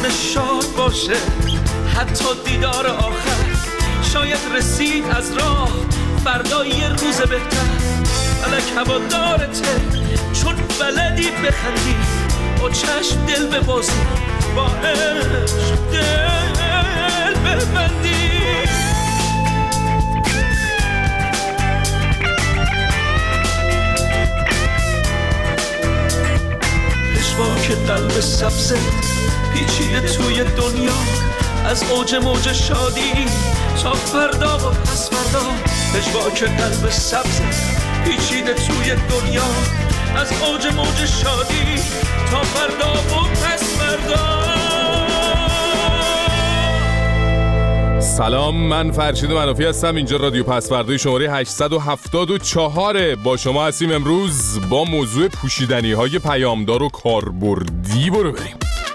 شاد باشه، حتی دیدار آخر شاید رسید از راه، فردا یه روز بهتر. فلک هوادارته چون بلدی بخندی، با چشم دل ببازی، با عشق دل ببندی. پشواک قلب سبزه پیچیده توی دنیا، از اوج موج شادی تا فردا و پس فردا. پشواک قلب سبزه پیچیده توی دنیا، از اوج موج شادی تا فردا و پس فردا. سلام، من فرشید منافی هستم. اینجا رادیو پسوردهی شماره 874 با شما هستیم. امروز با موضوع پوشیدنی های پیامدار و کاربردی برو بریم.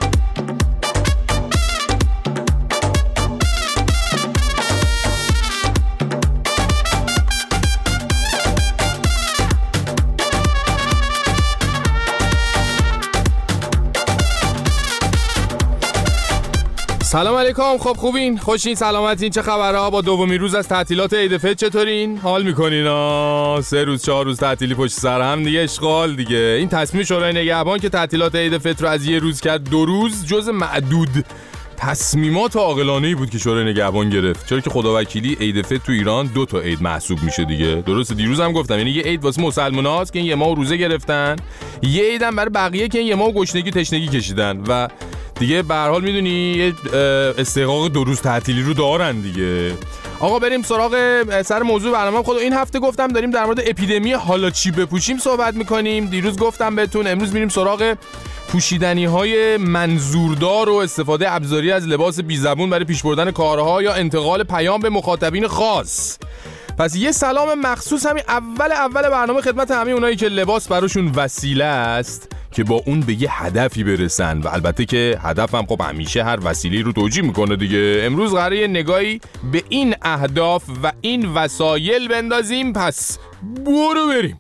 سلام علیکم. خب خوبین؟ خوشین؟ سلامتین؟ چه خبرها؟ با دومین روز از تعطیلات عید فطر چطورین؟ حال میکنین؟ 3 روز 4 روز تعطیلی پشت سر هم دیگه، اشغال دیگه. این تصمیم شورای نگهبان که تعطیلات عید فطر رو از 1 روز کرد 2 روز، جز معدود تصمیمات عاقلانه‌ای بود که شورای نگهبان گرفت. چرا که خداوکیلی عید فطر تو ایران 2 تا عید محسوب میشه دیگه. درسته، دیروز هم گفتم، یعنی یه عید واسه مسلمان‌هاست که این یه ماه روزه گرفتن، یه عید هم برای بقیه که این یه ماه گشنگی تشنگی کشیدن و دیگه به هر حال میدونی استحقاق 2 روز تعطیلی رو دارن دیگه. آقا بریم سراغ سر موضوع برنامه. خود این هفته گفتم داریم در مورد اپیدمی حالا چی بپوشیم صحبت میکنیم. دیروز گفتم بهتون امروز میریم سراغ پوشیدنی های منظوردار و استفاده ابزاری از لباس بی زبون برای پیش بردن کارها یا انتقال پیام به مخاطبین خاص. پس یه سلام مخصوص همین اول برنامه خدمت همه اونایی که لباس براشون وسیله است که با اون به یه هدفی برسن و البته که هدف هم خب همیشه هر وسیله‌ای رو توجیه میکنه دیگه. امروز قراره یه نگاهی به این اهداف و این وسایل بندازیم. پس برو بریم.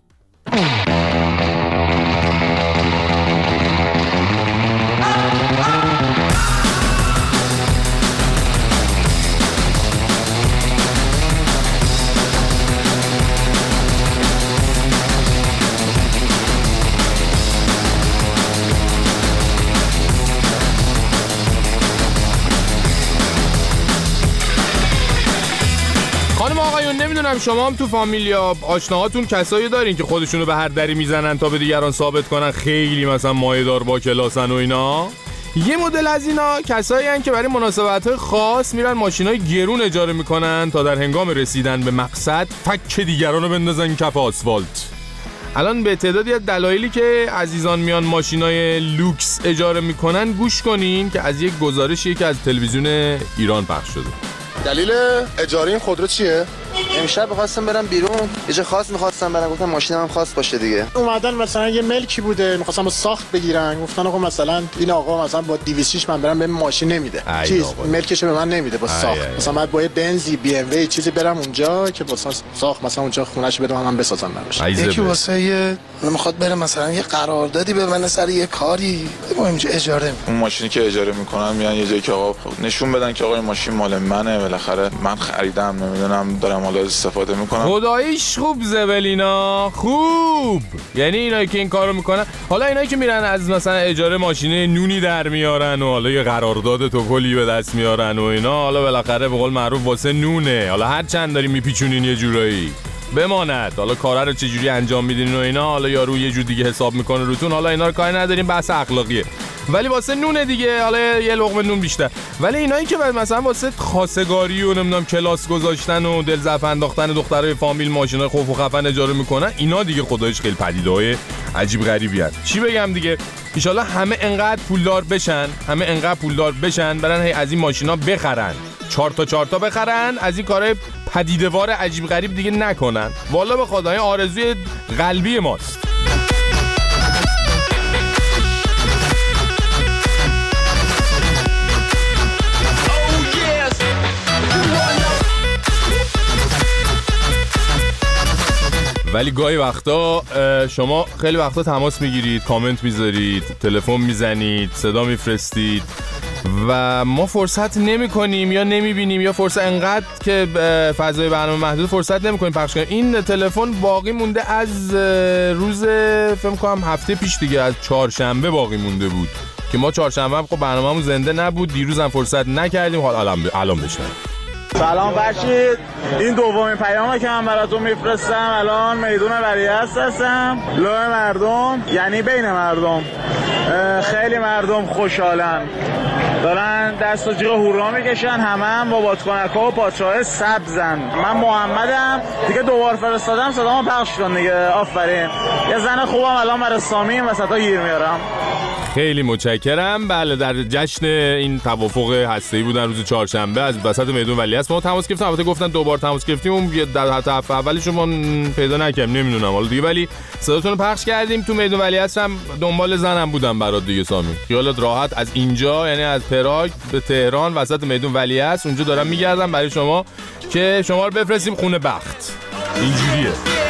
نمیدونم شما هم تو فامیل یا آشناهاتون کسایی دارین که خودشونو به هر دری میزنن تا به دیگران ثابت کنن خیلی مثلا مایه‌دار با کلاسن و اینا. یه مدل از اینا کسایی هستن که برای مناسبت‌های خاص میرن ماشینای گرون اجاره میکنن تا در هنگام رسیدن به مقصد فک دیگرانو بندازن کف آسفالت. الان به تعدادی از دلایلی که عزیزان میان ماشینای لوکس اجاره میکنن گوش کنین که از یک گزارشی که از تلویزیون ایران پخش شده. دلیل اجاره این خودرو چیه؟ امشب می‌خواستم برم بیرون، یه جا خاص می‌خواستم برم، گفتم ماشینم هم خاص باشه دیگه. اومدن مثلا یه ملکی بوده، می‌خواستم ساخت بگیرن، گفتن آقا مثلا این آقا مثلا با 206 من برم به ماشین نمیده. چیز ملکشو به من نمیده با ساخت. مثلا بعد با یه بنزی بی ام وی چیزی برم اونجا که واسه ساخت مثلا اونجا خونه‌اش بدم من بسازم براش. یکی واسه میخواد بره مثلا یه قراردادی ببنده سر یه کاری، ما اینجا اجاره اون ماشینی که اجاره میکنن میان یه جایی که آقا نشون بدن که آقا این ماشین مال منه، بالاخره من خریدم، نمیدونم دارم حالا استفاده میکنم. خداییش خوب زبلینا خوب. یعنی اینایی که این کارو میکنن، حالا اینایی که میرن از مثلا اجاره ماشین نونی در میارن و حالا یه قرارداد توپلی به دست میارن و اینا، حالا بالاخره به قول معروف واسه نونه، حالا هر چند داری میپیچونین یه جورایی بماند، حالا کارا رو چجوری انجام میدین و اینا، حالا یارو یه جور دیگه حساب میکنه روتون، حالا اینا رو کاری نداریم، بحث اخلاقیه، ولی واسه نونه دیگه، حالا یه لقمه نون بیشتر. ولی اینایی که مثلا واسه خواستگاری و نمیدونم کلاس گذاشتن و دل ضعف انداختن دخترای فامیل ماشینای خوف و خفن اجاره میکنن، اینا دیگه خداییش خیلی پدیده‌های عجیب غریبی هست. چی بگم دیگه، ان شاءالله همه انقدر پولدار بشن برن هی از این ماشینا بخرن، 4 تا بخرن، از این کارهای پدیده‌وار عجیب غریب دیگه نکنن. والا به خدای آرزوی قلبی ماست. ولی گاهی وقتا شما خیلی وقتا تماس میگیرید، کامنت میذارید، تلفن میزنید، صدا میفرستید، و ما فرصت نمی‌کنیم یا نمی‌بینیم یا فرصت انقدر که فضای برنامه محدود فرصت نمی‌کنیم پخش کنیم. این تلفن باقی مونده از روز فکر کنم هفته پیش دیگه، از چهارشنبه باقی مونده بود که ما چهارشنبه هم خب برنامه‌مون زنده نبود، دیروز هم فرصت نکردیم. حالا الان بشنویم. سلام فرشید، این دومین پیامه که من براتون میفرستم. الان میدون ولیعصر هستم، لو مردم یعنی بین مردم. خیلی مردم خوشحالن، دارن دست و جیغ هورا میکشن، هم با بادکنک‌ها و پادشاه سبزن. من محمدم دیگه، دوبار فرستادم صدامو پخش کن دیگه. آفرین، یه زن خوبم الان برای سامی این وسطا گیر میارم. خیلی متشکرم. بله، در جشن این توافق هسته‌ای بودن روز چهارشنبه از وسط میدون ولیعصر ما تماس گرفتیم. البته گفتن دوبار تماس گرفتیم، اون در حتی اولش ما پیدا نکردیم، نمیدونم حالا دیگه، ولی صداتون رو پخش کردیم. تو میدون ولیعصر هم دنبال زنم بودم برات دیگه سامی. خیالت راحت، از اینجا یعنی از پراگ به تهران وسط میدون ولیعصر اونجا دارم میگردم برای شما که شما رو بفرستیم خونه بخت. اینجوریه.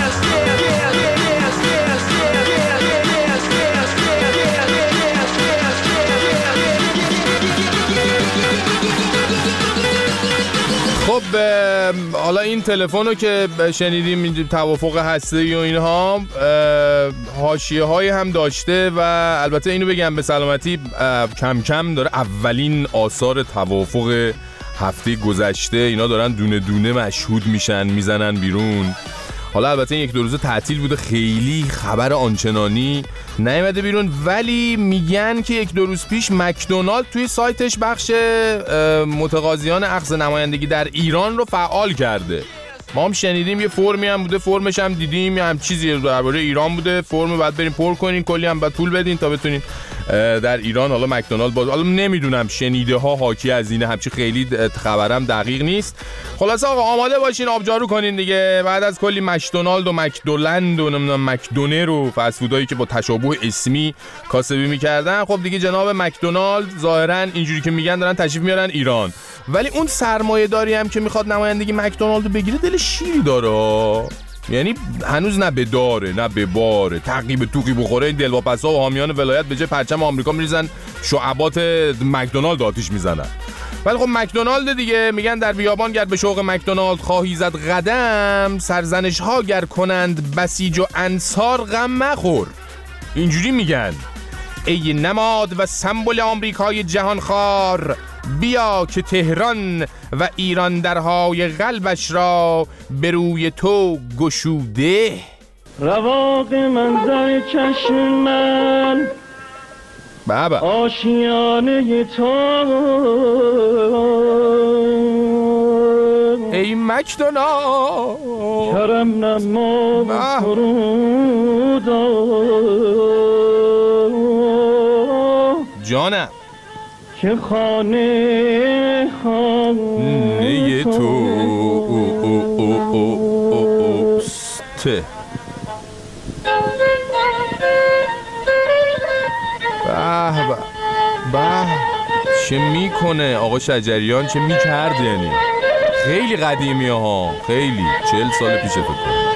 خب حالا این تلفن رو که شنیدیم، توافق هسته‌ای و اینها، حاشیه‌های هم داشته و البته اینو بگم به سلامتی کم کم داره اولین آثار توافق هفته گذشته اینا دارن دونه دونه مشهود میشن، میزنن بیرون. حالا البته این یک دو روز تعطیل بوده، خیلی خبر آنچنانی نیامده بیرون، ولی میگن که یک دو روز پیش مکدونالد توی سایتش بخش متقاضیان اخذ نمایندگی در ایران رو فعال کرده. ما هم شنیدیم یه فرمی هم بوده، فرمش هم دیدیم، یه هم چیزی درباره ایران بوده، فرم بعد بریم پر کنین، کلی هم بعد پول بدین تا بتونین در ایران حالا مکدونالد باز. حالا نمیدونم، شنیده ها حاکی از اینه، همچی خیلی خبرم دقیق نیست. خلاص آقا آماده باشین، آبجارو کنین دیگه. بعد از کلی مکدونالد و مکدولند و نمیدونم مکدونر و فست فودایی که با تشابه اسمی کاسبی میکردن، خب دیگه جناب مکدونالد ظاهرا اینجوری که میگن دارن تشریف میارن ایران. ولی اون سرمایه‌داری هم که میخواد نمایندگی مکدونالد رو بگیره دل شیری داره، یعنی هنوز نه به داره نه به باره، تعقیب توقی بخوره این دلواپس‌ها و حامیان ولایت به جای پرچم آمریکا میریزن شعبات مکدونالد آتیش میزنن. ولی خب مکدونالد دیگه، میگن در بیابان گر به شوق مکدونالد خواهی زد قدم، سرزنش ها گر کنند بسیج و انصار غم مخور. اینجوری میگن ای نماد و سمبل آمریکای جهانخوار، بیا که تهران و ایران درهای قلبش را به روی تو گشوده. رواق منظر چشم من بابا آشیانه تو، ای مکدونالد کرم نما فرودا جانم که خانه تو سته. به چه میکنه آقا شجریان، چه میکرد، یعنی خیلی قدیمی ها، خیلی 40 سال پیش فکر کنم.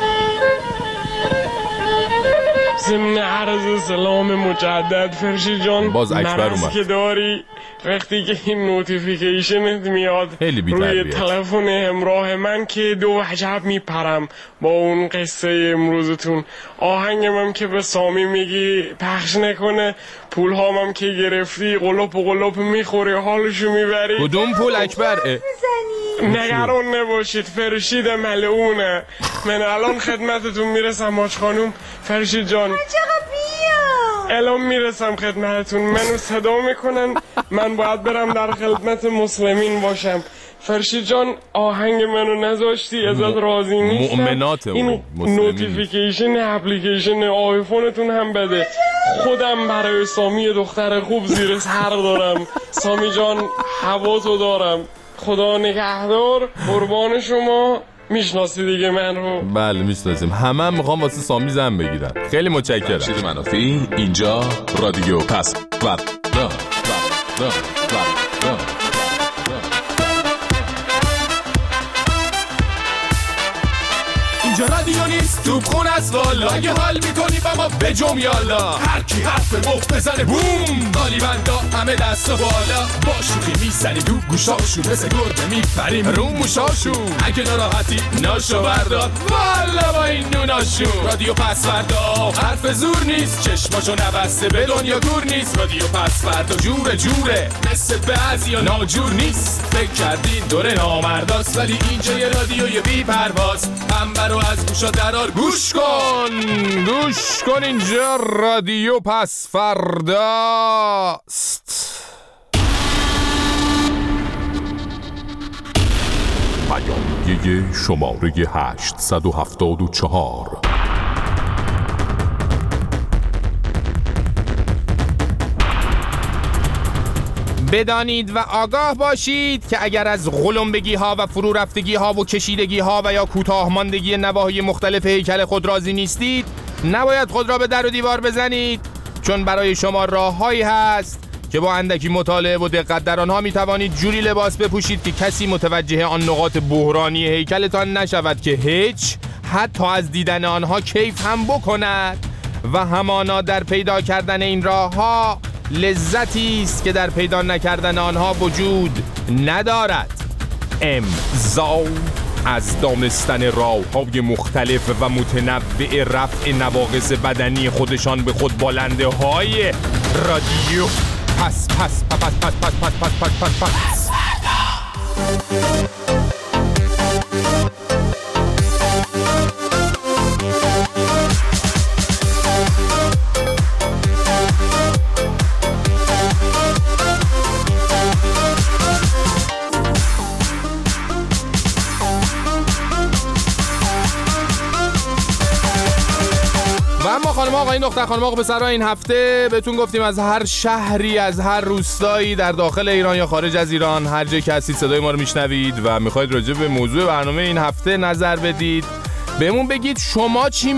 ضمن عرض سلام مجدد فرشید جان، باز اکبر اومد که داری وقتی که این نوتیفیکیشنت میاد روی تلفن همراه من که دو وجب میپرم با اون قصه امروزتون. آهنگم که به سامی میگی پخش نکنه، پول هامم که گرفتی قلوپ میخوری، حالشو میبری. کدوم پول اکبر؟ نگران نباشید، فرشید ملعونه. من الان خدمتتون میرسم حاج خانوم. فرشید جان الان میرسم خدمتتون، منو صدا میکنن، من باید برم در خدمت مسلمین باشم. فرشید جان آهنگ منو نذاشتی، ازت راضی نیستم. مؤمنات این نوتیفیکیشن اپلیکیشن آیفونتون هم بده. خودم برای سامی دختر خوب زیر سر دارم. سامی جان هواتو دارم، خدا نگهدار، قربان شما. میشناسی دیگه من رو؟ بله میشناسیم، همه میخوام واسه سامی زن بگیرن. خیلی متشکرم. فرشید منافی، اینجا رادیو پس اینجا رادیو نیست توپخون است والا، اگه حال میکنی با ما بجم یالا، هر کی حرف مفت بزنه بوم، قالیبندا همه دست و بالا، با شوخی میزنیم تو گوشاشون، مثل گربه میپریم رو موشاشون، اگه ناراحتی ناشو بردار والا با این نوناشون. رادیو پسوردا حرف زور نیست، چشماشو نبسته به دنیا دور نیست، رادیو پسوردا جوره جوره، مثل بعضیا ناجور نیست، فکر کردین دوره نامرداست، ولی اینجا یه رادیوی بی پرواز، پنبه رو از گوشا درار گوش کن اینجا رادیو پسورداست. پیامگیر شماره 874. بدانید و آگاه باشید که اگر از غلمبگی ها و فرو رفتگی ها و کشیدگی ها و یا کوتاه ماندگی نواحی مختلف هیکل خود راضی نیستید، نباید خود را به در و دیوار بزنید، چون برای شما راههایی هست که با اندکی مطالعه و دقت در آنها می توانید جوری لباس بپوشید که کسی متوجه آن نقاط بحرانی هیکلتان نشود که هیچ، حتی از دیدن آنها کیف هم بکند. و همانا در پیدا کردن این راهها لذتی است که در پیدا نکردن آنها وجود ندارد. امضا از دانستن راه‌های مختلف و متنوع رفع نواقص بدنی خودشان به خود بالنده های رادیو پس اما خانم آقای دختر خانم آقا پسرها، این هفته بهتون گفتیم از هر شهری، از هر روستایی در داخل ایران یا خارج از ایران، هر جایی که هستید صدای ما رو میشنوید و میخواید راجع به موضوع برنامه این هفته نظر بدید، بهمون بگید شما چی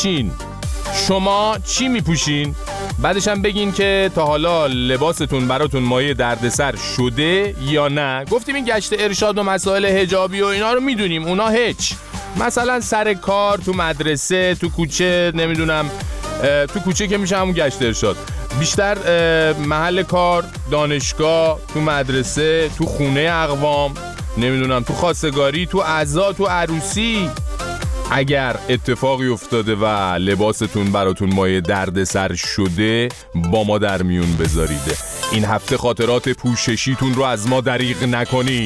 میپوشین، بعدش هم بگین که تا حالا لباستون براتون مایه دردسر شده یا نه. گفتیم این گشت ارشاد و مسائل حجابی و اینا رو میدونیم، اونا هیچ، مثلا سر کار، تو مدرسه، تو کوچه، نمیدونم تو کوچه که میشه همون گشت ارشاد، بیشتر محل کار، دانشگاه، تو مدرسه، تو خونه اقوام، نمیدونم تو خواستگاری، تو عزا، تو عروسی. اگر اتفاقی افتاده و لباستون براتون مایه دردسر شده، با ما در میون بذارید. این هفته خاطرات پوششیتون رو از ما دریغ نکنید.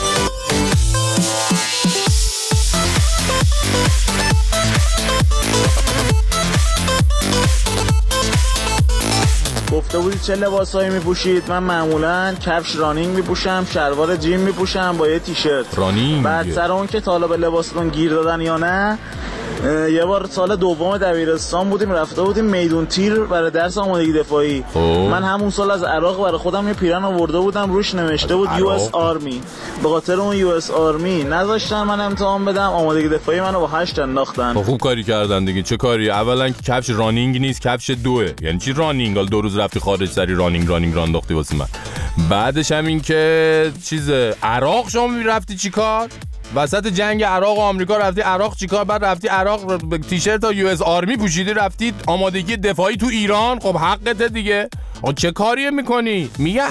گفته بودید چه لباسایی میپوشید؟ من معمولا کفش رانینگ میپوشم، شلوار جیم میپوشم با یه تیشرت رانینگ. بعد سر اون که تا حالا به لباستون گیر دادن یا نه، یه بار سال دوم دبیرستان بودیم، رفته بودیم میدون تیر برای درس آمادگی دفاعی. من همون سال از عراق برای خودم یه پیرن آورده بودم، روش نوشته بود US Army. به خاطر اون US Army نذاشتن من امتحان بدم، آمادگی دفاعی منو با 8 انداختن. خوب کاری کردن دیگه. چه کاری؟ اولا که کفش رانینگ نیست، کفش دوه. یعنی چی رانینگ؟ حالا 2 روز رفتی خارج سری رانینگ رانداختی واسه من. بعدش هم این که چیز عراق شما میرفتی چیکار؟ وسط جنگ عراق و آمریکا رفتی عراق چیکار؟ بعد رفتی عراق تیشرت تا US آرمی پوشیدی رفتی آمادگی دفاعی تو ایران. خب حقته دیگه. چه کاریه میکنی؟ میگه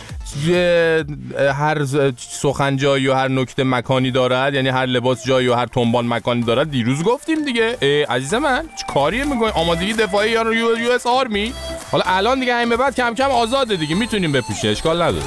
هر سخن جایی و هر نکته مکانی دارد، یعنی هر لباس جایی و هر تنبان مکانی دارد. دیروز گفتیم دیگه. عزیز من چه کاریه میکنی؟ آمادگی دفاعی یا US آرمی؟ حالا الان دیگه همین به بعد کم کم آزاده دیگه، میتونیم بپوشیم، اشکال نداره.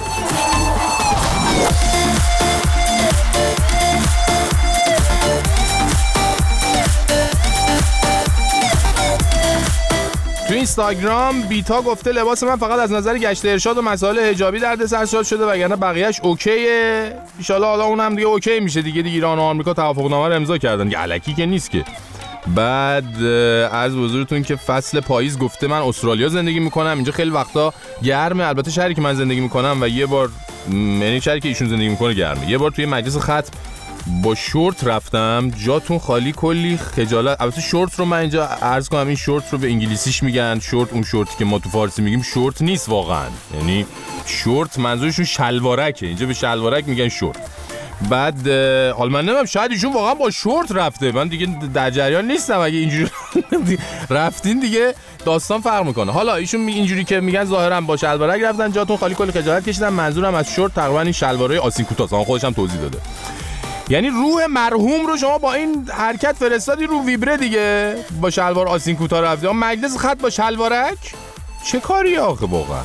تو اینستاگرام بیتا گفته لباس من فقط از نظر گشت ارشاد و مسائل حجابی دردسر شده وگرنه بقیه‌اش اوکیه. ان شاءالله حالا اونم دیگه اوکی میشه دیگه ایران و آمریکا توافقنامه رو امضا کردن دیگه، الکی که نیست که. بعد عرض حضورتون که فصل پاییز گفته من استرالیا زندگی میکنم، اینجا خیلی وقتا گرمه. البته شهری که من زندگی میکنم و یه بار، یعنی شهری که ایشون زندگی میکنه گرمه، یه بار توی مجلس ختم با شورت رفتم، جاتون خالی، کلی خجالت. البته شورت رو من اینجا عرض کنم، این شورت رو به انگلیسیش میگن شورت، اون شورتی که ما تو فارسی میگیم شورت نیست واقعا، یعنی شورت منظورشون شلوارکه، اینجا به شلوارک میگن شورت. بعد حالا من نمیدونم شاید ایشون واقعا با شورت رفته، من دیگه در جریان نیستم، اگه اینجوری رفتین دیگه داستان فرق میکنه. حالا ایشون اینجوری که میگن ظاهرا با شلوارک رفتن، جاتون خالی، کل خجالت کشیدن. منظورم از شورت تقریبا این شلوارای آستین کوتاه، خودش هم توضیح داده. یعنی روح مرحوم رو شما با این حرکت فرستادی رو ویبره دیگه، با شلوار آستین کوتاه رفتی. اما مجلس خط با شلوارک چه کاری آخه واقعا؟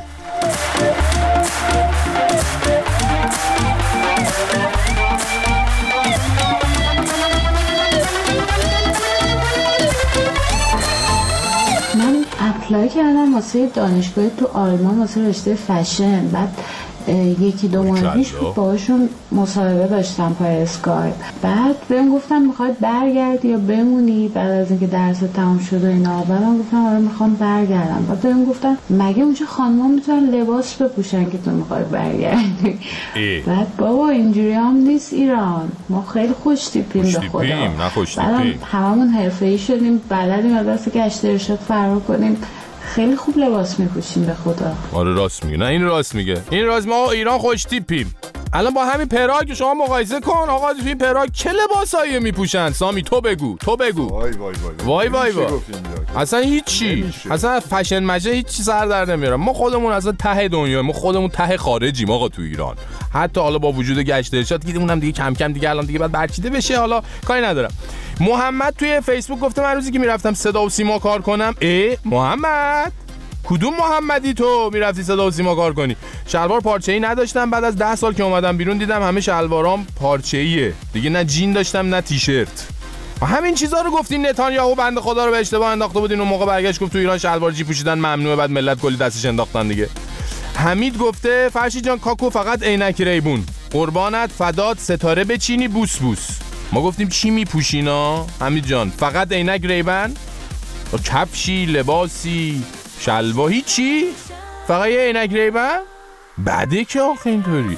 من اپلای کردم واسه دانشگاه تو آلمان واسه رشته فشن. بعد یکی دو ماه پیش باهاشون مصاحبه داشتم پای اسکایپ. بعد بهم گفتن میخواد برگردی یا بمونی بعد از اینکه درس تموم شد و اینا. بعدم گفتم آره میخوام برگردم. بعد بهم گفتن مگه اونجا خانم‌ها میتونن لباس بپوشن که تو میخوای برگردی؟ بعد بابا اینجوری هم نیست ایران، ما خیلی خوش تیپیم به خدا. نه خوش تیپیم، هممون حرفه‌ای شدیم، بلدیم از دست گشت ارشاد فرار کنیم، خیلی خوب لباس میپوشیم به خدا. آره راست میگه. نه این راست میگه، این راست. ما ایران خوش تیپیم. الان با همین پراگ شما مقایسه کن آقا، توی این پراگ چه لباسایی میپوشن؟ سامی تو بگو. وای اصلا هیچی، اصلا فشن مجه هیچی سر در نمیاره. ما خودمون اصلا ته دنیا، ما خودمون ته خارجیم آقا تو ایران. حتی حالا با وجود گشت ارشاد دیگه اونم دیگه کم کم دیگه الان دیگه بعد برچیده بشه، حالا کاری ندارم. محمد توی فیسبوک گفته من روزی که میرفتم صدا و سیما کار کنم. محمد کدوم محمدی تو میرفتی صدا و سیما کار کنی؟ شلوار پارچه‌ای نداشتم، بعد از 10 سال که اومدم بیرون دیدم همه شلوارام پارچه‌ایه دیگه، نه جین داشتم نه تیشرت. همین چیزا رو گفتین نتانیاهو بنده خدا رو به اشتباه انداخته بودین، اون موقع برگشت گفت تو ایران شلوار جی پوشیدن ممنوعه، بعد ملت کلی دستش انداختن دیگه. حمید گفته فرشید جان کاکو فقط عینک ریبون، قربانت فدات ستاره بچینی بوس بوس. ما گفتیم چی میپوشینا؟ حمید جان فقط عینک ریبن؟ کفشی، لباسی، شلوار، هیچی؟ فقط یه عینک ریبن؟ بعده که آخه اینطوری.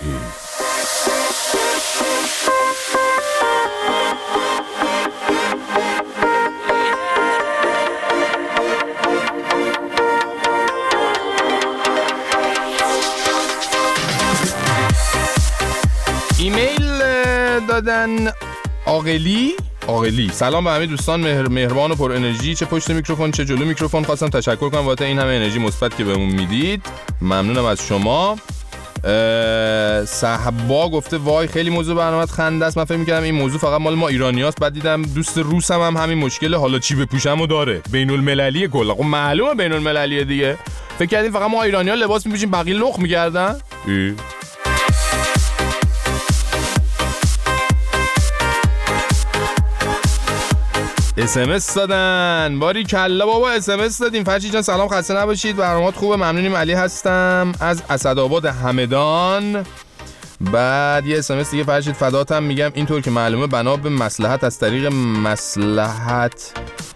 ایمیل دادن عاقلی. سلام به همه دوستان مهربان و پر انرژی، چه پشت میکروفون چه جلو میکروفون. خواستم تشکر کنم واسه این همه انرژی مثبت که بهمون میدید، ممنونم از شما. صحبا گفته وای خیلی موضوع برنامه‌ات خنده است، من فکر می‌کردم این موضوع فقط مال ما ایرانیاست، بعد دیدم دوست روسم هم همین مشکل حالا چی بپوشمو داره. بین‌المللیه کلا. خب معلومه بین‌المللیه دیگه. فکر کردین فقط ما ایرانی‌ها لباس می‌پوشیم بقیه لخ می‌کردن؟ SMS دادن. باری کلا بابا SMS دادیم. فرشید جان سلام، خسته نباشید، برنامه‌ات خوبه، ممنونیم. علی هستم از اسدآباد همدان. بعد یه SMS دیگه فرشید فداتم، میگم اینطور که معلومه بنا به مصلحت از طریق مصلحت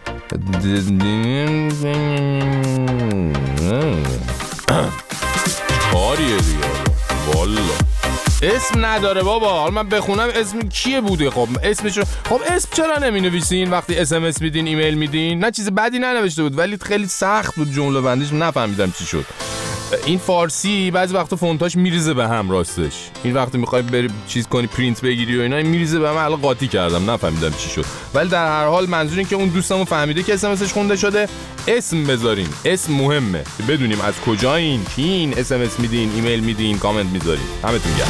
کاریه دیگه والا. اسم نداره بابا، حالا من بخونم اسم کیه بوده؟ خب اسمشو، خب اسم چرا نمینویسین وقتی SMS میدین ایمیل میدین؟ نه چیز بدی ننوشته بود ولی خیلی سخت بود جمله بندیش، نفهمیدم چی شد. این فارسی بعضی وقتا فونتاش میریزه به هم راستش. این وقتی میخوای بری چیز کنی پرینت بگیری و اینا میریزه به هم، الان قاطی کردم نفهمیدم چی شد. ولی در هر حال منظور این که اون دوستمون فهمیده که اسمسش خونده شده. اسم بذارین، اسم مهمه بدونیم از کجایین، کین SMS میدین، ایمیل میدین، کامنت میذارین. همتون گرم.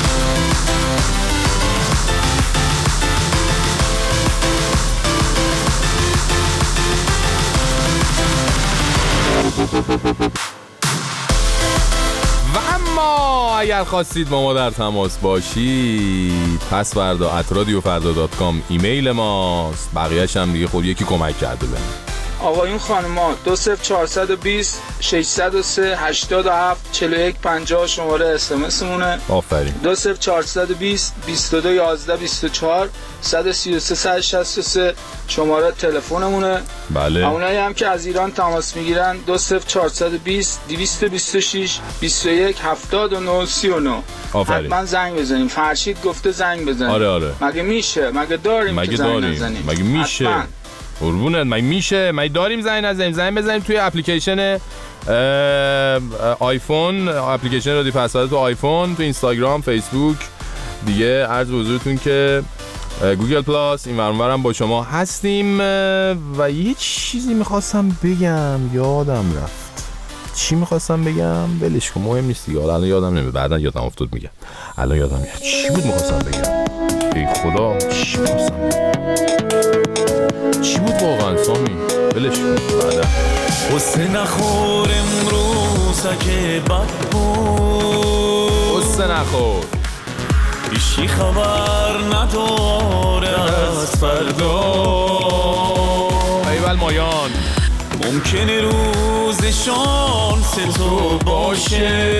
و اما اگر خواستید با ما در تماس باشید، پس فردا @radiofarda.com ایمیل ماست. بقیه‌اش هم دیگه خود یکی کمک کرده بهم. آقایون خانوما 20420 603 87 41 50 شماره SMS مونه. آفرین. 20420 22 11 24 133 163 شماره تلفنمونه. بله. اونایی هم که از ایران تماس میگیرن 20420 226 21 79 39. آفرین. حتما زنگ بزنیم. فرشید گفته زنگ بزنیم. آره. مگه میشه؟ مگه داریم که زنگ نزنیم؟ مگه میشه؟ قربونت، مگه میشه؟ مگه داریم زنگ نزنیم؟ زنگ بزنیم توی اپلیکیشن آیفون، اپلیکیشن رادیو پسورد تو آیفون، تو اینستاگرام، فیسبوک، دیگه عرض به حضورتون که گوگل پلاس این ورانورم با شما هستیم و یه چیزی میخواستم بگم یادم رفت. چی میخواستم بگم؟ ولش کن، مهم نیست دیگه. الان یادم نمیاد، بعدا یادم افتاد میگم. الان یادم میاد چی بود میخواستم بگم. ای خدا چی میخواستم بگم؟ چی بود واقعا سامی؟ ولش کن بعدا. قصه نخور امروز اگه بد بود، قصه نخور هیچی خبر نداره از فردا. ایول مایان ممکنه روز شانس تو باشه،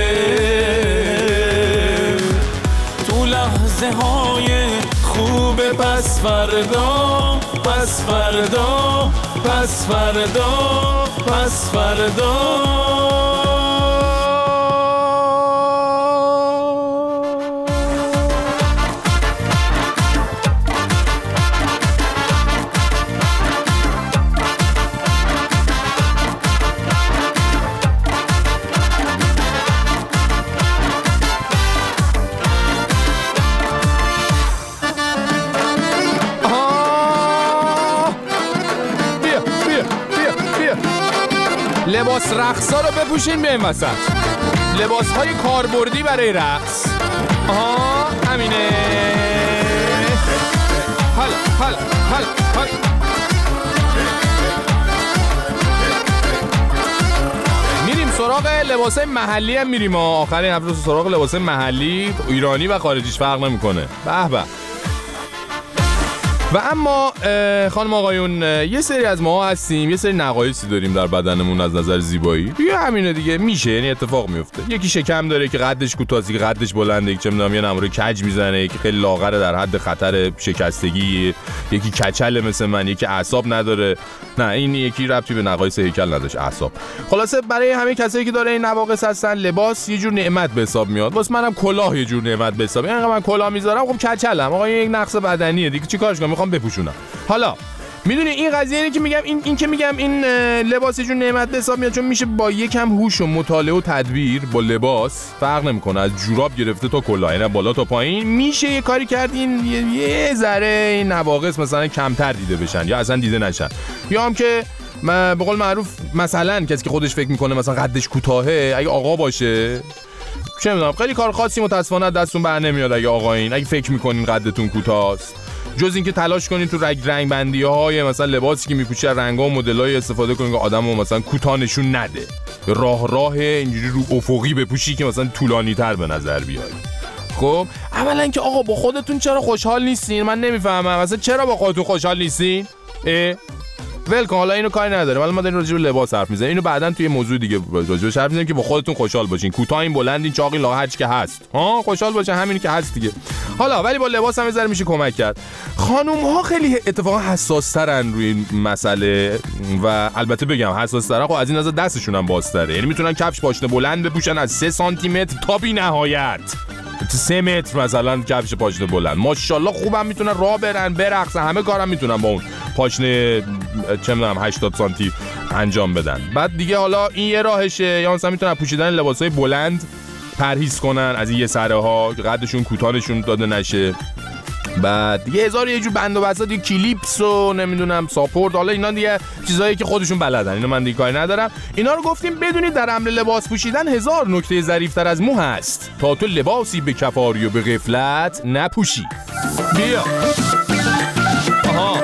تو لحظه های خوب پس فردا، پس فردا، پس فردا، پس فردا. لباس رقصا رو بپوشین به این وسط. لباس های کاربردی برای رقص. آها همینه. حالا حالا حالا حالا. میریم سراغ لباس محلی هم میریم. آخرین هفته سراغ لباس محلی، ایرانی و خارجیش فرق نمیکنه. به به. و اما خانم آقایون، یه سری از ما هستیم، یه سری نقایصی داریم در بدنمون از نظر زیبایی. دیگه همینه دیگه، میشه، یعنی اتفاق میفته. یکی شکم داره که قدش کوتاهه، که قدش بلنده، یکی چه میدونم یه نمره کج میزنه، یکی خیلی لاغره در حد خطر شکستگی، یکی کچله مثل من، یکی اعصاب نداره. نه این یکی ربطی به نقایص هیکل نداشت، اعصاب. خلاصه برای همه کسایی که داره این نواقص هستن، لباس یه جور نعمت به حساب میاد. واسه منم کلاه یه جور نعمت به حساب. یعنی من کلاه میذارم، خب کچلم، آقا یک نقص بدنیه دیگه، چیکارش کنم؟ میخوام بپوشونم. حالا میدونی این قضیه اینه که میگم این لباس جون نعمت به حساب میاد، چون میشه با یکم هوش و مطالعه و تدبیر با لباس، فرق نمیکنه از جوراب گرفته تا کلاه، یعنی بالا تا پایین، میشه یه کاری کرد این یه ذره این نواقص مثلا کمتر دیده بشن یا اصلا دیده نشن. یا هم که به قول معروف مثلا کسی که خودش فکر میکنه مثلا قدش کوتاهه، اگه آقا باشه، چه میدونم خیلی کار خاصی متاسفانه دستون بر نمیاد. اگه آقایین اگه فکر میکنین قدتون کوتاهست، جز اینکه تلاش کنین تو رنگ بندی های مثلا لباسی که میپوشه رنگا و مدلای استفاده کنین که آدمو مثلا کوتاه نشون نده، راه اینجوری رو افقی بپوشی که مثلا طولانی تر به نظر بیای. خب اولا که آقا با خودتون چرا خوشحال نیستین؟ من نمیفهمم مثلا چرا با خودتون خوشحال نیستین؟ ولکن، حالا اینو کاری نداریم، حالا ما داریم راجع به لباس حرف میزنیم، اینو بعدن توی موضوع دیگه راجع بهش حرف میزنیم که با خودتون خوشحال باشین، کوتاهین، بلندین، چاقین، لاغر، هر چی که هست، خوشحال باشین، همینی که هست دیگه. حالا ولی با لباس هم یه ذره میشه کمک کرد. خانوم ها خیلی اتفاقا حساس ترن روی این مسئله و البته بگم حساس ترن، خب از این نظر دستشون هم بازتره، یعنی میتونن کفش پاشنه بلند بپوشن از 3 سانتی متر تا بی‌نهایت 3 متر مثلا کفش پاشنه بلند، ماشاءالله خوبم میتونن راه برن، برقصن، همه کارم میتونن با اون پاشنه چه میدونم 80 سانتی انجام بدن. بعد دیگه حالا این یه راهشه، یا مثلا میتونن پوشیدن لباسای بلند پرهیز کنن از این یه سره ها، قدشون کوتاهشون داده نشه. بعد دیگه هزار یه جور بند و بساط، دیگه کلیپس و نمیدونم ساپورت، حالا اینا دیگه چیزایی که خودشون بلدن، اینو من دیگه کاری ندارم. اینا رو گفتیم بدونید در عمل لباس پوشیدن 1000 نکته ظریف‌تر از مو هست تا تو لباسی به کفاری و به غفلت نپوشی. بیا آها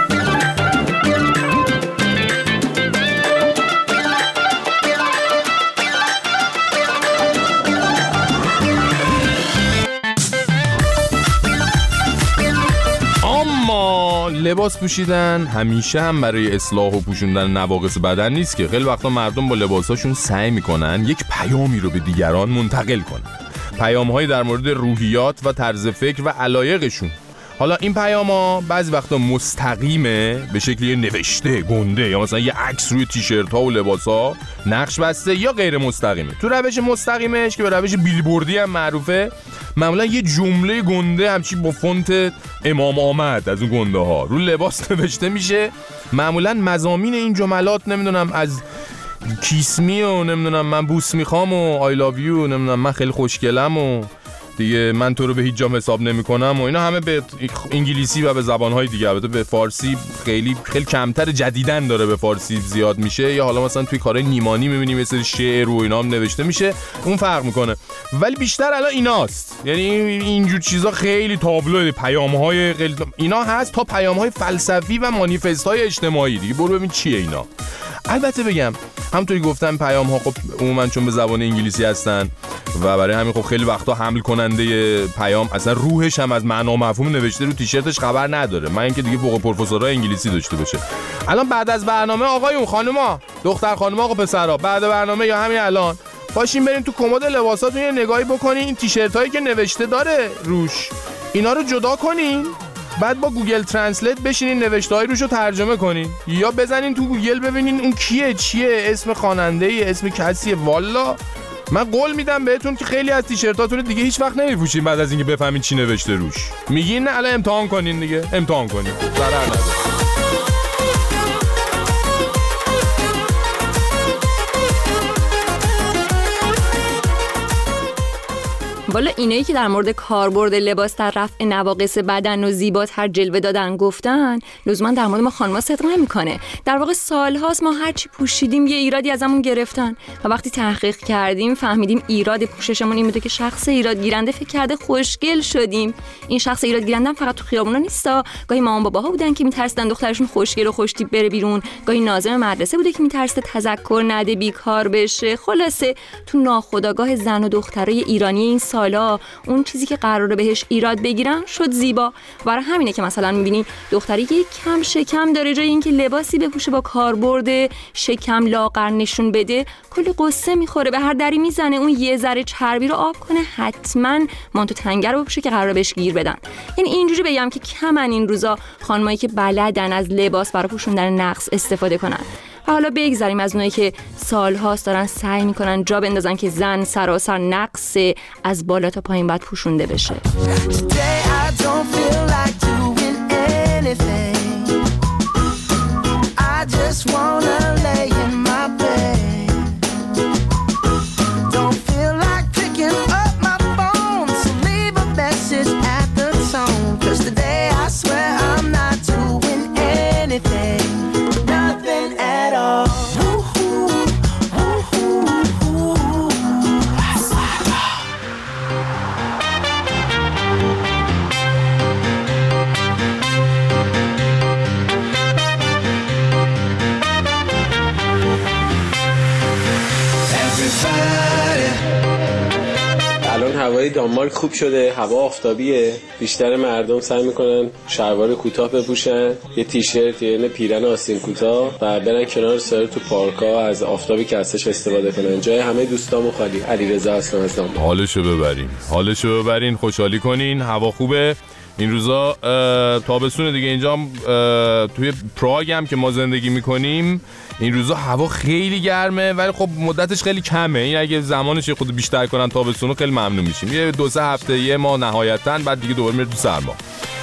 لباس پوشیدن همیشه هم برای اصلاح و پوشوندن نواقص بدن نیست که. خیلی وقتا مردم با لباساشون سعی میکنن یک پیامی رو به دیگران منتقل کنن، پیام‌هایی در مورد روحیات و طرز فکر و علایقشون. حالا این پیام‌ها بعضی وقتا مستقیمه به شکلی نوشته گنده یا مثلا یه عکس روی تیشرت‌ها و لباس‌ها نقش بسته، یا غیر مستقیمه. تو روش مستقیمش که به روش بیلبوردی هم معروفه، معمولا یه جمله گنده همچی با فونت امام آمد از اون گنده ها رو لباس نوشته میشه. معمولا مضامین این جملات نمیدونم از کیسمی و نمیدونم من بوس میخوام و آی لاو یو، نمیدونم من خیلی خوشگلم و دیگه من تو رو به هیچ جام حساب نمی‌کنم و اینا همه به انگلیسی و به زبان‌های دیگه، البته به فارسی خیلی کمتر جدیدن داره به فارسی زیاد میشه، یا حالا مثلا توی کارهای نیمانی می‌بینیم مثل شعر و اینا هم نوشته میشه، اون فرق میکنه. ولی بیشتر الان ایناست، یعنی اینجور چیزا خیلی تابلو، پیام‌های خیلی اینا هست تا پیام‌های فلسفی و مانیفست‌های اجتماعی دیگه. برو ببین چیه اینا. البته بگم همونطوری گفتم پیام‌ها خب عموما چون به زبان انگلیسی هستن و برای همین خب خیلی وقتا حمل کننده پیام اصلا روحش هم از معنا و مفهوم نوشته رو تیشرتش خبر نداره، من اینکه دیگه فوق پروفسورای انگلیسی داشته باشه. الان بعد از برنامه آقایون خانوما، دختر خانوما، آقا پسرا، بعد برنامه یا همین الان پاشین بریم تو کمد لباساتون یه نگاهی بکنین، این تیشرتایی که نوشته داره روش اینا رو جدا کنین، بعد با گوگل ترنسلیت بشینین نوشته‌های روشو ترجمه کنین، یا بزنین تو گوگل ببینین اون کیه، چیه، اسم خواننده‌ای، اسم کسیه. والا من قول میدم بهتون که خیلی از تیشرتاتون دیگه هیچ وقت نمیپوشین بعد از اینکه بفهمین چی نوشته روش. میگین نه الان امتحان کنین دیگه، امتحان کنین، ضرر نداره. والا اینایی که در مورد کاربرد لباس در رفع نواقص بدن و زیباتر جلوه دادن گفتن، لزوما در مورد ما خانم‌ها صدق نمی‌کنه. در واقع سال‌هاست ما هر چی پوشیدیم یه ایرادی ازمون گرفتن و وقتی تحقیق کردیم فهمیدیم ایراد پوششمون این بوده که شخص ایراد گیرنده فکر کرده خوشگل شدیم. این شخص ایراد گیرنده فقط تو خیابونا نیستا، گاهی مامان باباها بودن که می‌ترسیدن دخترشون خوشگل و خوش‌تیپ بره بیرون، گاهی ناظم مدرسه بوده که می‌ترسه تذکر نده بیکار بشه. خلاصه تو ناخودآگاه زن و دخترای ایرانی این حالا اون چیزی که قراره بهش ایراد بگیرن شد زیبا. برای همینه که مثلا میبینی دختری یک کم شکم داره، جای اینکه لباسی بپوشه با کاربرد شکم لاغر نشون بده کلی قصه میخوره، به هر دری میزنه اون یه ذره چربی رو آب کنه، حتما مانتو تنگر رو بپوشه که قراره بهش گیر بدن. یعنی اینجوری بگم که کمن این روزا خانمایی که بلدن از لباس برای پوشوندن نقص استفاده کنن. و حالا بگذاریم از اونایی که سال‌هاست دارن سعی میکنن جا بندازن که زن سراسر نقص از بالا تا پایین باید پوشونده بشه. هوای دانمارک خوب شده، هوا آفتابیه، بیشتر مردم سعی میکنن شلوار کوتاه بپوشن، یه تیشرت یا پیرن آستین کوتاه و برن کنار سر تو پارک‌ها از آفتابی که هستش استفاده کنن. جای همه دوستامو خالی. علیرضا هستم از دانمارک. حالشو ببرین، خوشحالی کنین، هوا خوبه. این روزا تابستون دیگه، اینجا توی پراگ هم که ما زندگی میکنیم این روزا هوا خیلی گرمه، ولی خب مدتش خیلی کمه. این اگه زمانش خود بیشتر کنن تابستونو خیلی ممنون میشیم. یه 2-3 هفته یه ماه نهایتاً، بعد دیگه دوباره میره تو سرما.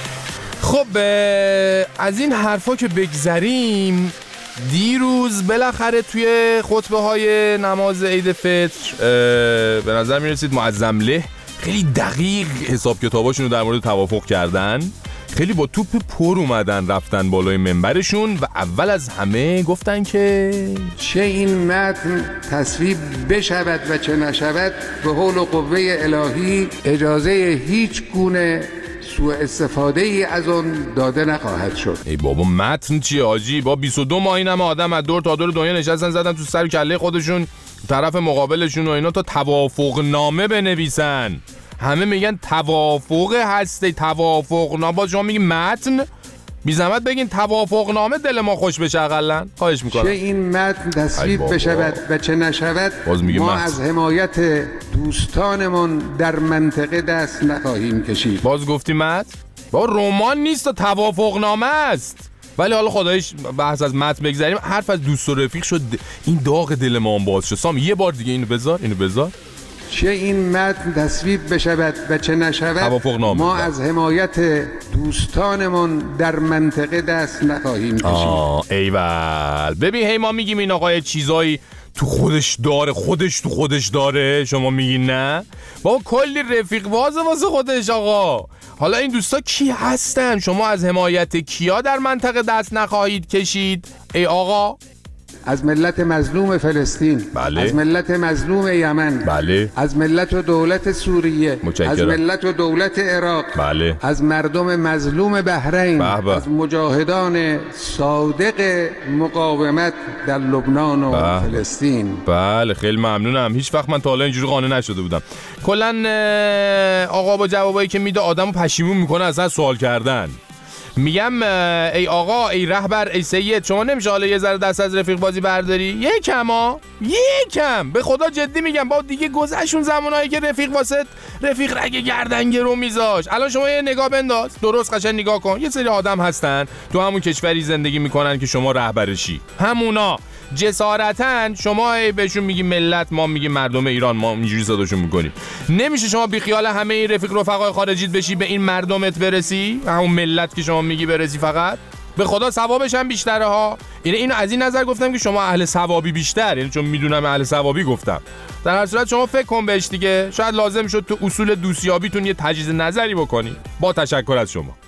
خب از این حرفا که بگذریم، دیروز بالاخره توی خطبه های نماز عید فطر به نظر میرسید معظمله خیلی دقیق حساب کتاباشون رو در مورد توافق کردن، خیلی با توپ پر اومدن رفتن بالای منبرشون و اول از همه گفتن که چه این متن تصویب بشود و چه نشود، به حول و قوه الهی اجازه هیچ گونه سوء استفاده ای از اون داده نخواهد شد. ای بابا متن چیه آجی؟ با 22 ماه این همه آدم از دور تا دور دنیا نشستن زدن تو سر کله خودشون طرف مقابلشون و اینا تا توافق نامه بنویسن. همه میگن توافق هسته، توافق نامه. باز شما میگین متن، بی زحمت بگین توافق نامه، دل ما خوش بشه اقلن. خواهش میکنم. چه این متن تصویب بشود و چه نشود، ما از حمایت دوستانمون در منطقه دست نخواهیم کشید. باز گفتی متن؟ با رمان نیست و توافق نامه است. ولی حالا خدایش بحث از متن بگذاریم، حرف از دوست و رفیق شد، این داغ دل ما هم باز شد. سام یه بار دیگه اینو بذار. چه این متن تصویب بشود و چه نشود، ما از حمایت دوستانمون در منطقه دست نخواهیم کشید. ایول. ببین هی ما میگیم این آقای چیزایی تو خودش داره شما میگین نه؟ بابا کلی رفیق بازه واسه خودش آقا. حالا این دوستا کی هستن؟ شما از حمایت کیا در منطقه دست نخواهید کشید ای آقا؟ از ملت مظلوم فلسطین، بله. از ملت مظلوم یمن، بله. از ملت و دولت سوریه، متشکرم. از ملت و دولت عراق، بله. از مردم مظلوم بحرین، بله. از مجاهدان صادق مقاومت در لبنان و بله. فلسطین. بله خیلی ممنونم. هیچ وقت من تا حالا اینجوری قانع نشده بودم. کلا آقا با جوابایی که میده آدمو پشیمون میکنه اصلا سوال کردن. میگم ای آقا، ای رهبر، ای سید، شما نمیشه حالا یه ذره دست از رفیق بازی برداری؟ یکم به خدا جدی میگم. با دیگه گذشتون زمانایی که رفیق واسه رفیق رگ گردن گرو میذاش. الان شما یه نگاه بنداز، درست قشنگ نگاه کن. یه سری آدم هستن تو همون کشوری زندگی میکنن که شما رهبرشی. همونا جسارتن شما بهشون میگی ملت، ما میگیم مردم ایران، ما اینجوری صداشون میکنیم. نمیشه شما بی خیال همه این رفقای خارجیت بشی، به این مردمت برسی، همون ملت که شما میگی برسی. فقط به خدا ثوابش هم بیشتره ها. اینو از این نظر گفتم که شما اهل ثوابی بیشتر، یعنی چون میدونم اهل ثوابی گفتم. در هر صورت شما فکر کن بهش دیگه. شاید لازم شد تو اصول دوستیابیتون یه تجدید نظری بکنی. با تشکر از شما.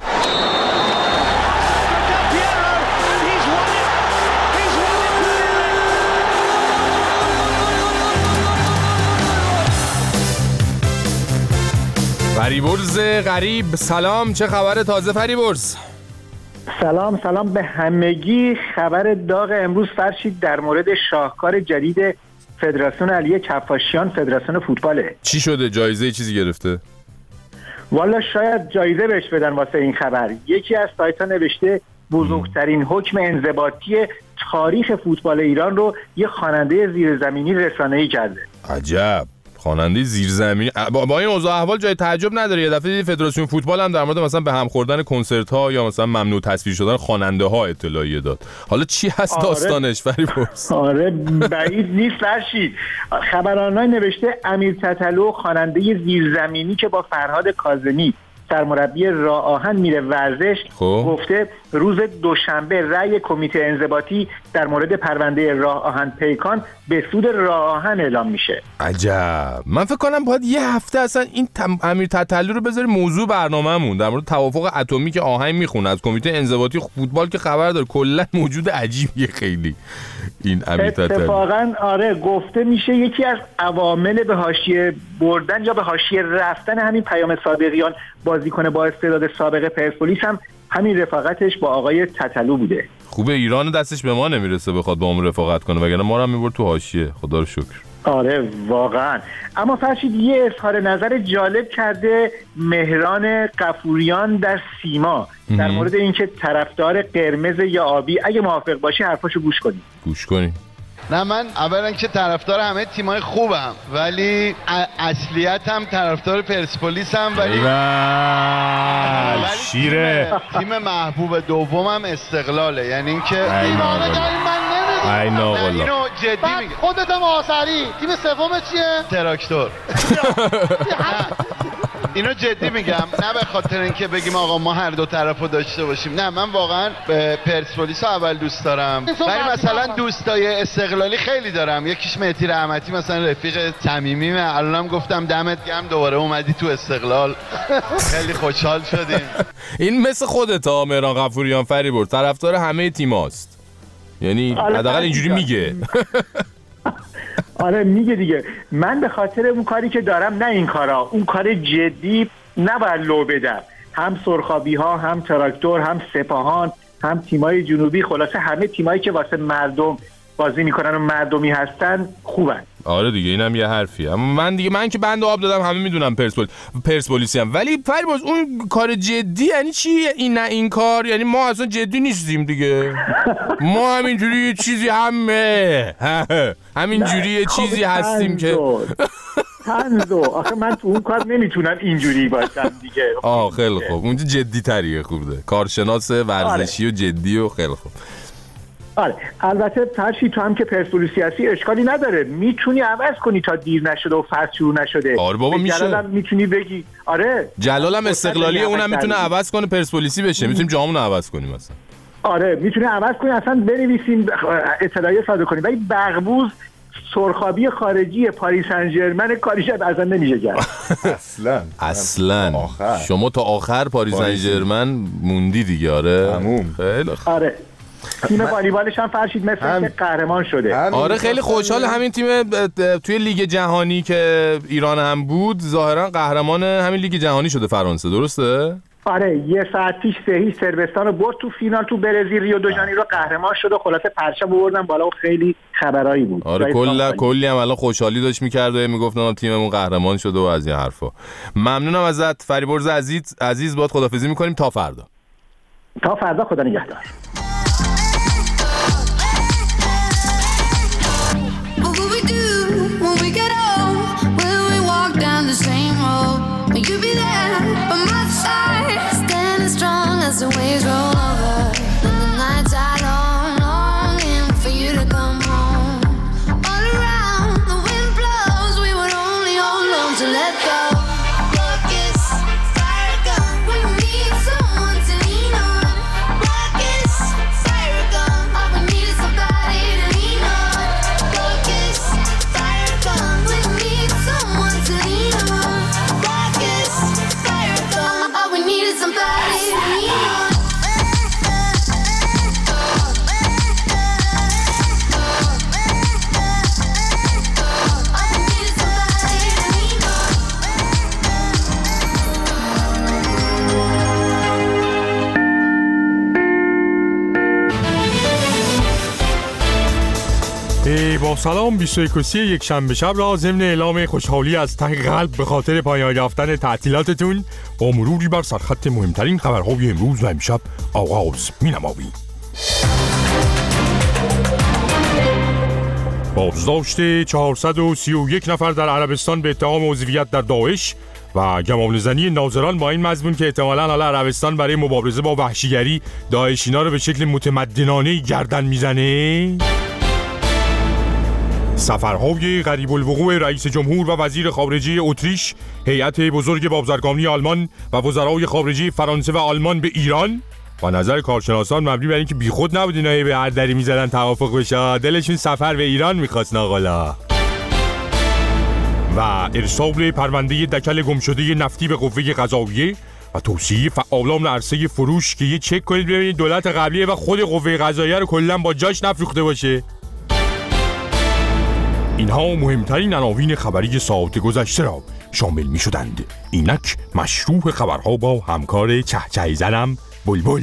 فریبرز غریب سلام، چه خبر تازه فریبرز؟ سلام به همگی. خبر داغ امروز فرشید در مورد شاهکار جدید فدراسیون علی کفاشیان، فدراسیون فوتباله. چی شده؟ جایزه چیزی گرفته؟ والا شاید جایزه بهش بدن واسه این خبر. یکی از سایت‌ها نوشته بزرگترین حکم انضباطی تاریخ فوتبال ایران رو یه خواننده زیرزمینی رسانه‌ای کرده. عجب، خواننده زیرزمینی. با این اوضاع احوال جای تعجب نداره. یه دفعه فدراسیون فوتبال هم در مورد مثلا به هم خوردن کنسرت ها یا مثلا ممنوع تصویر شدن خواننده ها اطلاعیه داد. حالا چی هست داستانش فریبرز؟ آره بعید نیست فرشید. خبرانای نوشته امیر تتلو خواننده زیرزمینی که با فرهاد کاظمی سرمربی راه آهن میره ورزش، گفته روز دوشنبه رأی کمیته انضباطی در مورد پرونده راه آهن پیکان به سود راه آهن اعلام میشه. عجب. من فکر کنم باید یه هفته اصلا این امیر تتلو رو بذاری موضوع برنامه‌مون در مورد توافق اتمی که آهنگ میخونه از کمیته انضباطی فوتبال که خبر داره. کلا موجود عجیبیه خیلی این امیر تتلو. اتفاقا آره گفته میشه یکی از عوامل به حاشیه بردن یا به حاشیه رفتن همین پیام صادقیان، بازیکن با استعداد سابق پرسپولیس، هم همین رفاقتش با آقای تتلو بوده. خوبه ایران دستش به ما نمیرسه بخواد با ما رفاقت کنه، وگرنه ما رو هم میبرد تو حاشیه. خدا رو شکر. آره واقعا. اما فرشید یه اظهار نظر جالب کرده مهران غفوریان در سیما در مورد اینکه طرفدار قرمز یا آبی. اگه موافق باشی حرفاشو گوش کنی. نه من اولا که طرفدار همه تیمای خوبم، ولی اصلیتم طرفدار پرسپولیسم، ولی شیره تیم محبوب دومم استقلاله. یعنی اینکه اینو جدی میگم. خودت آسری تیم سوم چیه؟ تراکتور. اینو جدی میگم، نه به خاطر اینکه بگیم آقا ما هر دو طرفو داشته باشیم. نه من واقعا پرسپولیس رو اول دوست دارم، ولی مثلا دوستای استقلالی خیلی دارم. یکیش مهدی رحمتی مثلا رفیق صمیمیمه. الانم گفتم دمت گرم دوباره اومدی تو استقلال. خیلی خوشحال شدیم. این مثل خودت ها مهران غفوریان فریبرز، طرفدار همه تیماست. یعنی حداقل اینجوری میگه. آره میگه دیگه. من به خاطر اون کاری که دارم، نه این کارا، اون کار جدی نباید لو بدم. هم سرخابی ها، هم تراکتور، هم سپاهان، هم تیمای جنوبی، خلاصه همه تیمایی که واسه مردم بازی میکنن و مردمی هستن خوبن. آره دیگه اینم یه حرفیه. اما من که بند آب دادم همه میدونم پرسپولیسی هم. ولی فریبرز اون کار جدی یعنی چی؟ این کار یعنی ما اصلا جدی نیستیم دیگه. ما همینجوری چیزی همینجوری چیزی هستیم که تنزو. آخه من تو اون کار نمیتونم اینجوری باشم دیگه. خیلی خوب. اونجا جدی تریه. خوبه. کارشناس ورزشی و جدی و خیلی خوب. آره البته فرشی تو هم که پرسپولیسی هستی اشکالی نداره، میتونی عوض کنی تا دیر نشده و فصل شروع نشده. آره بابا میشه. جلالم میتونی بگی. آره جلالم استقلالی اونم میتونه عوض کنه پرسپولیسی بشه. میتونیم جامون رو عوض کنیم مثلا. آره میتونی عوض کنی، اصلا بنویسیم اطلاعیه صادر کنیم. ولی بغبوز سرخابی خارجی پاریس سن ژرمن کاریش اصلا نمیشه کرد. اصلا شما تا آخر پاریس سن ژرمن موندی دیگه. آره خیلی آره تیم والیبالش هم فرشید مثل که قهرمان شده. آره خیلی خوشحال. همین تیم توی لیگ جهانی که ایران هم بود ظاهرا قهرمان همین لیگ جهانی شده فرانسه، درسته؟ آره یه ساعت پیش 3-0 صربستان رو برد تو فینال تو برزیل. ریو دو ژانیرو قهرمان شد و خلاصه پرچم بردن بالا و خیلی خبرایی بود. آره کلی هم الان خوشحالی داشت می‌کرد و میگفتن تیممون قهرمان شده و از این حرفا. ممنونم ازت فریبرز عزیز باهات خداحافظی می‌کنیم تا فردا. تا فردا، خدا نگهدار. As the waves roll over and the nights are long, longing for you to come home. All around the wind blows, we would only hold on to let go. Focus, fire gun, we need someone to lean on. Focus, fire gun, all we need is somebody to lean on. Focus, fire gun, we need someone to lean on. Focus, fire gun, all we need is somebody to lean on. با سلام 21 یک شنبه شب را ضمن اعلام خوشحالی از ته قلب به خاطر پایان یافتن تعطیلاتتون با مروری بر سرخط مهمترین خبرهای امروز و امشب آغاز می‌نماییم. بازداشت 431 نفر در عربستان به اتهام عضویت در داعش و گمانه‌زنی ناظران با این مضمون که احتمالاً حالا عربستان برای مبارزه با وحشیگری داعشینا رو به شکل متمدنانه گردن میزنه. سفرهای غریب الوقوع رئیس جمهور و وزیر خارجه اتریش، هیئت بزرگ بازرگانی آلمان و وزرای خارجه فرانسه و آلمان به ایران و نظر کارشناسان مبنی بر اینکه بیخود نبود اینا به هر دری میزدن توافق بشه، دلشون سفر به ایران میخواست ناقلا. و ارسال پرونده دکل گمشده نفتی به قوه قضاییه و توصیه فعالان عرصه فروش که یه چک کنید ببینید دولت قبلیه و خود قوه قضاییه رو کلا با جاش نفروخته باشه. اینها مهمترین عناوین خبری ساعت گذشته را شامل می شدند. اینک مشروع خبرها با همکار چهچه زنم بلبل.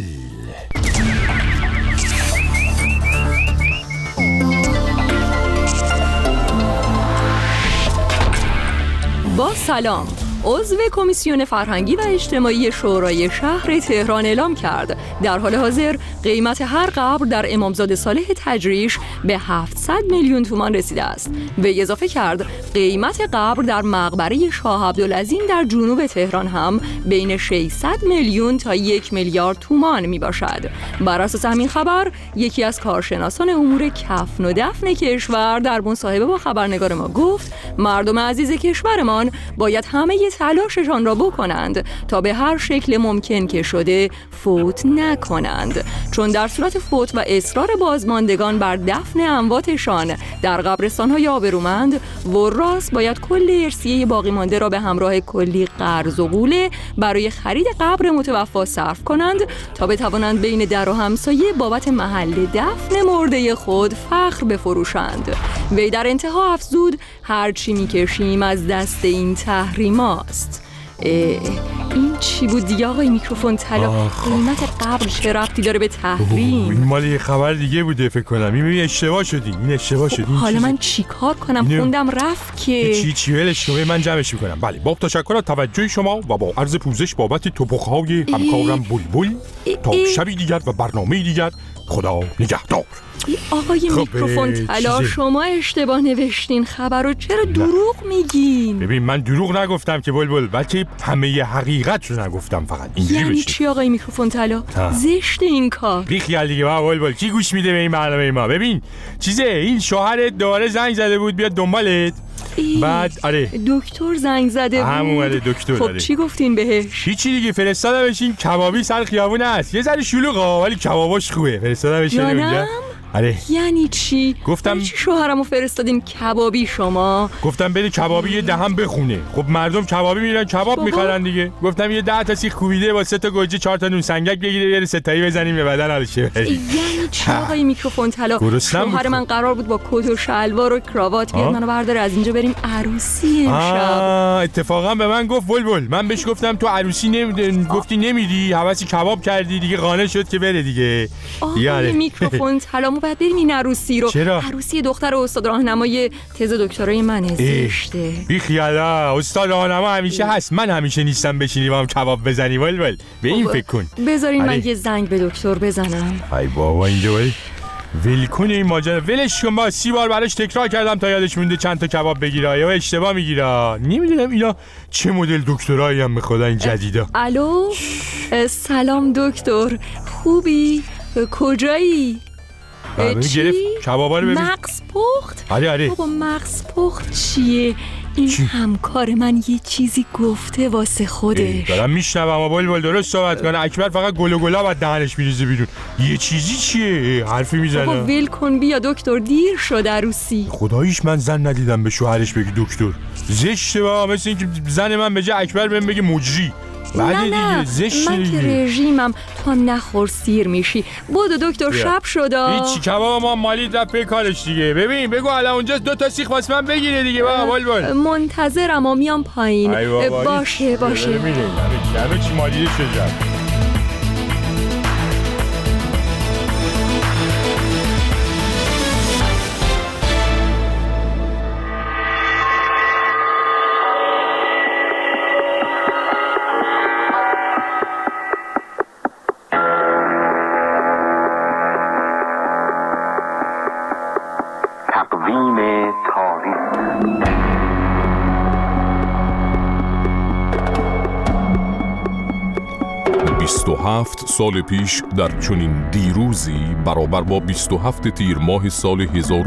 با سلام. عضو کمیسیون فرهنگی و اجتماعی شورای شهر تهران اعلام کرد در حال حاضر قیمت هر قبر در امامزاده صالح تجریش به 700 میلیون تومان رسیده است. وی اضافه کرد قیمت قبر در مقبره شاه عبدالعظیم در جنوب تهران هم بین 600 میلیون تا 1 میلیارد تومان می باشد. بر اساس همین خبر یکی از کارشناسان امور کفن و دفن کشور در مصاحبه با خبرنگار ما گفت مردم عزیز کشورمان باید همه تلاششان را بکنند تا به هر شکل ممکن که شده فوت نکنند، چون در صورت فوت و اصرار بازماندگان بر دفن امواتشان در قبرستان‌های آبرومند وراث باید کل ارثیه باقی مانده را به همراه کلی قرض و غوله برای خرید قبر متوفا صرف کنند تا بتوانند بین در و همسایه بابت محل دفن مرده خود فخر بفروشند. وی در انتها افزود هرچی میکشیم از دست این تحریماست. این چی بود دیگه آقای میکروفون طلا؟ قیمت قبر چه ربطی داره به تحریم؟ این مال یه خبر دیگه بوده فکر کنم. این اشتباه شدی. حالا من چیکار کنم؟ خوندم رفت که چی ولش کنم. من جمعش میکنم. بله با تشکر از توجه شما و با عرض پوزش بابت توپخ‌های همکارم بلبل تا شبی دیگر و برنامه دیگر خدا نگهدار. آقای میکروفون طلا شما اشتباه نوشتین خبر رو، چرا دروغ میگین؟ ببین من دروغ نگفتم که بلبل، بلکه همه حقیقت رو نگفتم، فقط اینجوری یعنی چی آقای میکروفون طلا؟ زشت این کار. بیخیال دیگه با بلبل، کی گوش میده به این برنامه ما؟ ببین چیزه این شوهرت دوباره زنگ زده بود بیاد دنبالت بعد آره دکتر زنگ زده بود. همون دکتر. خب چی گفتین بهش؟ هیچی دیگه، فرستادمش این کبابی سر خیابون است. یه ذره شلوغه ولی کباباش خوبه. فرستادمش اونجا. آره. یعنی چی؟ گفتم چی شوهرمو فرستادین کبابی شما؟ گفتم بری کبابی یه دهم بخونه. خب مردم کبابی میرن کباب میخورن دیگه. گفتم یه 10 تا سیخ کوبیده با 3 تا گوجه 4 تا نون سنگک بگیره بره ستایی بزنیم به بدن حالشه. یعنی چی آقای میکروفون طلا؟ شوهر من قرار بود با کت و شلوار و کراوات بیاد منو برداره از اینجا بریم عروسی امشب. اتفاقا به من گفت بلبل. من بهش گفتم تو عروسی گفتی نمیری، حواسی کباب کردی دیگه، قانع شد که بره دیگه. آقای میکروفون طلا بعد بریم این عروسی رو. چرا؟ عروسی دختر استاد راهنمای تز دکترای منه. زشته. بی خیالا، استاد راهنما همیشه هست. من همیشه نیستم بشینیم هم کباب بزنیم. ول به این فکر کن. بذارین من یه زنگ به دکتر بزنم. ای بابا اینجا ول کن این ماجرا. ولش کن. با 30 بار براش تکرار کردم تا یادش مونده چند تا کباب بگیره یا اشتباه میگیره. نمیدونم اینا چه مدل دکترایی هم به خدا این جدیدا. الو سلام دکتر، خوبی؟ کجایی؟ چی؟ کبابا رو ببین. مغز پخت؟ آره. بابا مغز پخت چیه؟ این همکار من یه چیزی گفته واسه خودش. دارم میشنوم. بلبل درست صحبت کنه. اکبر فقط گل و گلا بعد دهنش میریزه بیرون. یه چیزی چیه؟ حرفی میزنه. بابا ول کن بیا دکتر، دیر شد عروسی. خداییش من زن ندیدم به شوهرش بگی دکتر. زشته بابا، مثل اینکه زن من به جای اکبر بهم بگه مجری. نه من که رژیمم، تو هم نخور سیر میشی. بودو دکتر شب شده. هیچی کباب ما مالی رفت به کارش دیگه. ببین بگو الان اونجا 2 تا سیخ واسه من بگیره دیگه. بلبل منتظرم و میام پایین. باشه همه چی مالی شده. تقویم تاریخ 27 سال پیش در چنین دیروزی برابر با 27 تیر ماه سال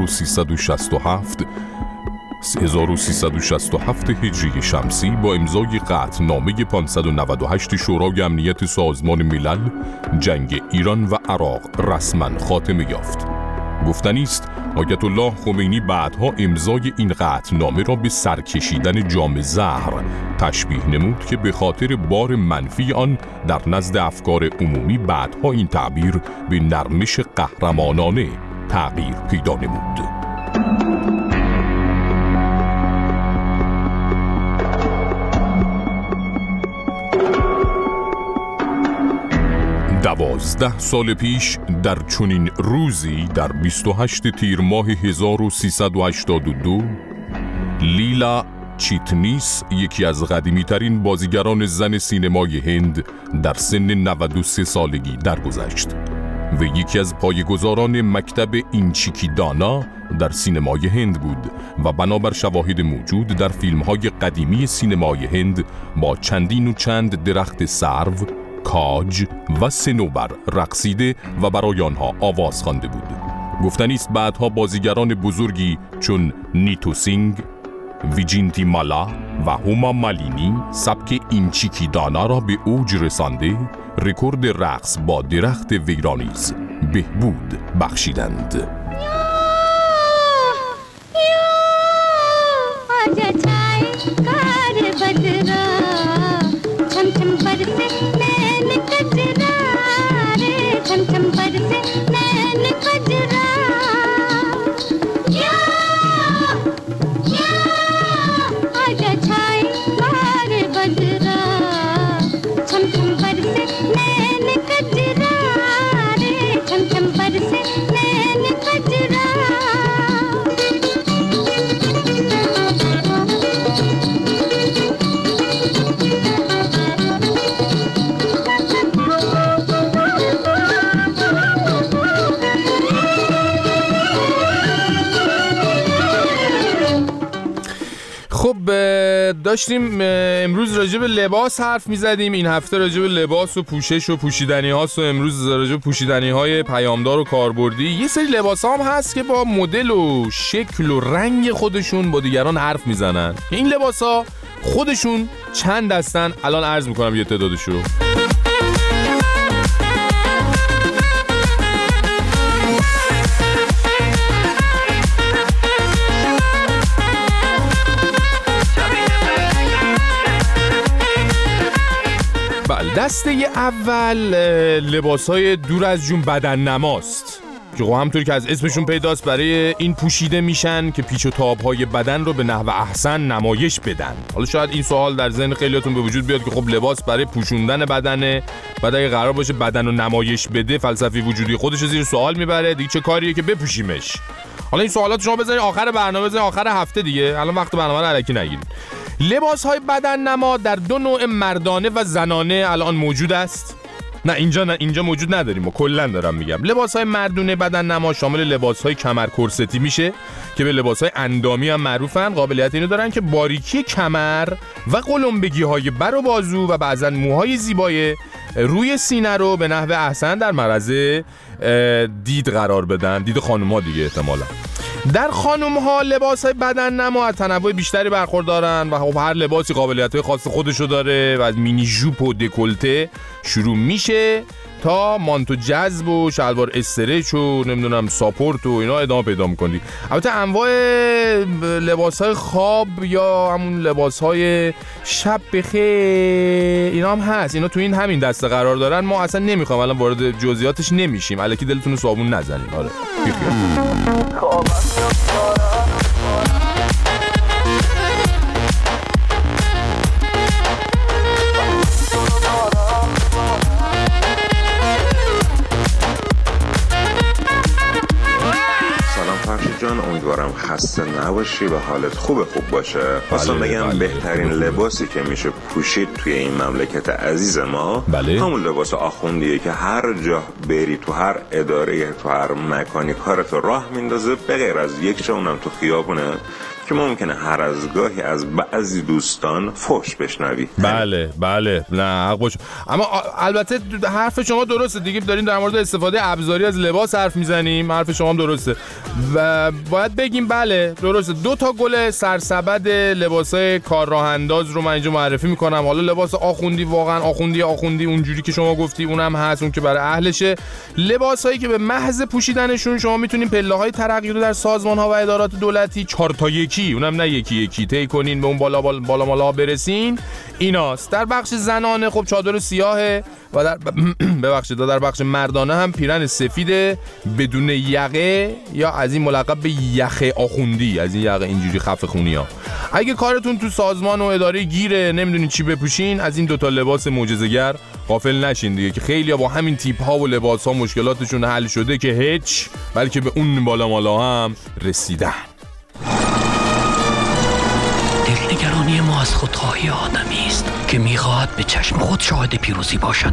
1367 هجری شمسی با امضای قطعنامه 598 شورای امنیت سازمان ملل جنگ ایران و عراق رسما خاتمه یافت. گفتنی است آیت الله خمینی بعدها امضای این قطعنامه را به سرکشیدن جام زهر تشبیه نمود که به خاطر بار منفی آن در نزد افکار عمومی بعدها این تعبیر به نرمش قهرمانانه تغییر پیدا نمود. دوازده سال پیش در چنین روزی در 28 تیر ماه 1382 لیلا چیتنیس، یکی از قدیمی‌ترین بازیگران زن سینمای هند، در سن 93 سالگی درگذشت و یکی از پایه‌گذاران مکتب اینچیکی دانا در سینمای هند بود و بنابر شواهد موجود در فیلم‌های قدیمی سینمای هند با چندین و چند درخت سرو، کاج و صنوبر رقصیده و برای آنها آواز خوانده بود. گفتنی است بعدها بازیگران بزرگی چون نیتو سینگ، ویجینتی مالا و هوما مالینی سبک اینچیکی دانا را به اوج رسانده، رکورد رقص با درخت ویرانیز بهبود بخشیدند. Kajra خب داشتیم امروز راجع به لباس حرف میزدیم. این هفته راجع به لباس و پوشش و پوشیدنی هاست و امروز راجع به پوشیدنی های پیامدار و کاربردی. یه سری لباس هم هست که با مدل و شکل و رنگ خودشون با دیگران حرف میزنن. این لباس ها خودشون چند دستن؟ الان عرض میکنم یه تعدادشو. دسته اول لباس‌های دور از جون بدن نماست که همونطور که از اسمشون پیداست برای این پوشیده میشن که پیچ و تاب‌های بدن رو به نحو احسن نمایش بدن. حالا شاید این سوال در ذهن خیلیاتون به وجود بیاد که خب لباس برای پوشوندن بدنه، بعد اگه قرار باشه بدن رو نمایش بده فلسفی وجودی خودش رو زیر سوال میبره، دیگه چه کاریه که بپوشیمش؟ حالا این سوالات شما بذارید آخر برنامه، بذارید آخر هفته دیگه، الان وقت برنامه رو الکی نگیرید. لباس‌های بدن نما در دو نوع مردانه و زنانه الان موجود است. نه اینجا موجود نداریم و کلا دارم میگم. لباس‌های مردونه بدن نما شامل لباس‌های کمر کرستی میشه که به لباس‌های اندامی هم معروفن. قابلیت اینو دارن که باریکی کمر و قلمبگی‌های بر و بازو و بعضن موهای زیبای روی سینه رو به نحو احسن در معرض دید قرار بدن. دید خانم‌ها دیگه احتمالاً. در خانم‌ها لباس‌های بدن نما از تنوع بیشتری برخوردارن و خب هر لباسی قابلیت‌های خاص خودشو داره و از مینی ژوپ و دکولته شروع میشه تا مانتو جذب و شلوار استرچ و نمیدونم ساپورت و اینا ادامه پیدا می‌کنی. البته انواع لباس‌های خواب یا همون لباس‌های شب بخیر اینا هم هست. اینا تو این همین دسته قرار دارن. ما اصلا نمی‌خوام الان وارد جزئیاتش نمیشیم. الکی دلتون رو صابون نزنید. آره. جان امیدوارم خسته نباشی و حالت خوب باشه. خواستم بگم بهترین لباسی که میشه پوشید توی این مملکت عزیز ما همون لباس آخوندیه که هر جا بری تو هر اداره تو هر مکانی کارت راه میندازه به غیر از یک جا اونم تو خیابونه که ممکنه هر از گاهی از بعضی دوستان فحش بشنوی. بله نه حق باشه. اما البته حرف شما درسته دیگه، داریم در مورد استفاده ابزاری از لباس حرف میزنیم. حرف شما هم درسته و باید بگیم بله درسته. 2 تا گل سرسبد لباسای کار راه انداز رو من اینجا معرفی میکنم. حالا لباس آخوندی واقعا آخوندی اونجوری که شما گفتی اونم هست، اون که برای اهلشه. لباسایی که به محض پوشیدنشون شما میتونین پله‌های ترقی رو در سازمان‌ها و ادارات دولتی 4 تا 1 اونم نه یکی طی کنین به اون بالا مالا برسین. ایناست. در بخش زنانه خب چادر سیاهه و در بخش مردانه هم پیرن سفیده بدون یقه یا از این ملقب به یخه آخوندی، از این یقه اینجوری خفه خونی ها. اگه کارتون تو سازمان و اداره گیره نمیدونین چی بپوشین، از این 2 تا لباس معجزه‌گر غافل نشین دیگه که خیلی‌ها با همین تیپ ها و لباس ها مشکلاتشون حل شده که هیچ، بلکه به اون بالا مالا هم رسیدن. دلنگرانی ما از خودخواهی آدمی است که میخواهد به چشم خود شاهد پیروزی باشد.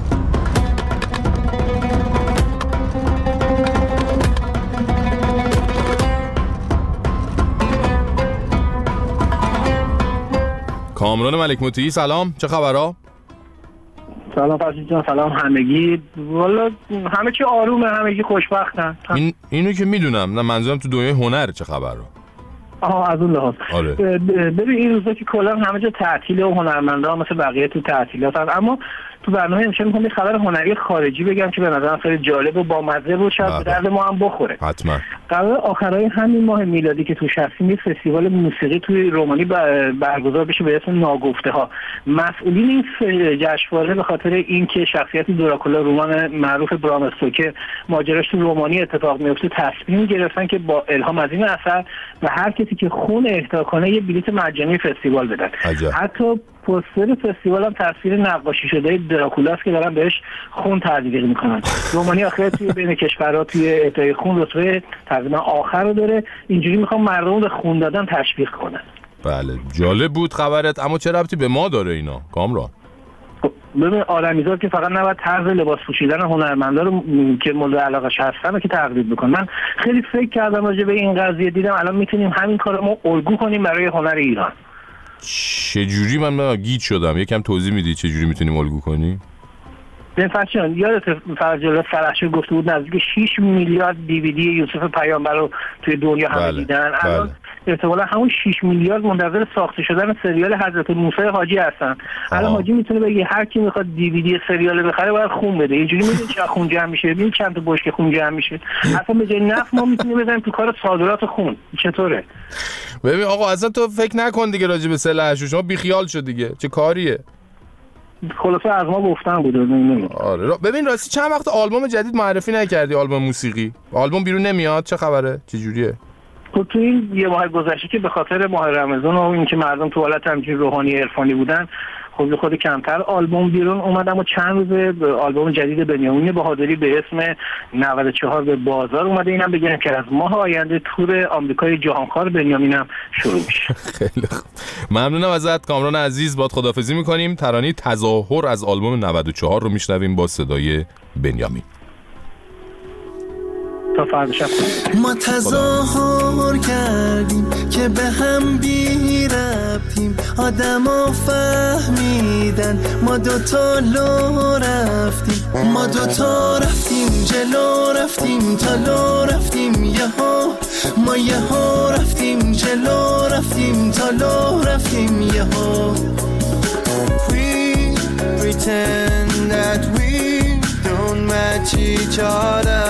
کامران ملک مطیعی سلام، چه خبرها؟ سلام فرشید جان، سلام همگی. والا همه چی آرومه، همگی خوشبختن. اینو که میدونم، نه منظورم تو دنیای هنر چه خبره؟ از اون لحاظ آره. ببین این روزا که کلا همه جا تعطیله و هنرمندا مثل بقیه تو تعطیلاتن، اما تو برنامه امشب میخوام یه خبر هنری خارجی بگم که به نظرم خیلی جالب و بامزه بود، شاید به درد ما هم بخوره. حتما. قرار آخرای همین ماه میلادی که توش هستیم یه فستیوال موسیقی توی رومانی برگزار بشه به اسم ناگفته ها. مسئولین این جشنواره به خاطر اینکه شخصیت دراکولا رمان معروف برام استوکر ماجراش تو رومانی اتفاق میفته تصمیم گرفتن که با الهام از این اثر و هر کسی که خون اهدا کنه یه بلیت مجانی فستیوال بدن. حتی پوستر فستیوال هم تصویر نقاشی شده دراکولاست که دارن بهش خون تزریق میکنن. رومانی آخر توی بین کشورها توی اهدای خون رتبه تقریبا آخر رو داره. اینجوری میخوام مردم به خون دادن تشویق کنن. بله جالب بود خبرت، اما چه ربطی به ما داره اینا کامران؟ ببین آدمیزاد که فقط نباید طرز لباس پوشیدن هنرمندا رو که مورد علاقه‌اش هستن که تقلید بکنه. من خیلی فکر کردم راجع به این قضیه، دیدم الان میتونیم همین کارو ما الگو کنیم برای هنر ایران. چجوری؟ من گیج شدم، یکم توضیح میدی چجوری میتونیم الگو کنیم؟ ببین فرشان، یادت فرجاله فرحشور گفته بود نزدیک 6 میلیارد دیویدی یوسف پیامبر رو توی دنیا همه دیدن. الان احتمالاً همون 6 میلیارد منتظر ساخته شدن سریال حضرت موسی حاجی هستن. الان حاجی میتونه بگه هر کی میخواد دیویدی سریال بخره باید خون بده. اینجوری میدونی چقدر خون جمع میشه، ببین چند تا بشکه خون جمع میشه. اصلا به جای نفت ما میتونیم بزنیم تو کار صادرات خون. چطوره؟ ببین آقا اصلا تو فکر نکن دیگه راجع به سلاح شما بیخیال شد دیگه. چه کاریه؟ خلاصه از ما گفتن بود. آره ببین راستی چند وقت آلبوم جدید معرفی نکردی؟ آلبوم موسیقی، آلبوم بیرون نمیاد، چه خبره؟ چه جوریه؟ تو این یه ماه گذشته که به خاطر ماه رمضان و اینکه مردم تو حالت همچین روحانی عرفانی بودن خود کمتر آلبوم بیرون اومد، اما چند روز آلبوم جدید بنیامین بهادری به اسم 94 به بازار اومده. اینم بگم که از ماه آینده تور آمریکای جهانخوار بنیامینم شروع میشه. خیلی خوب، ممنونم ازت کامران عزیز. باد خداحافظی میکنیم. ترانه تظاهر از آلبوم 94 رو میشنویم با صدای بنیامین. ما تظاهر کردیم که به هم بی ربطیم، آدم ها فهمیدن ما دوتا لو رفتیم، ما دوتا رفتیم جلو رفتیم تا لو رفتیم یهو، ما یهو رفتیم جلو رفتیم تا لو رفتیم یهو. We pretend that we don't match each other.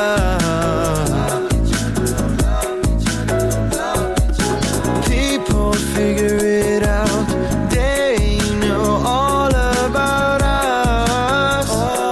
People figure it out. They know all about us.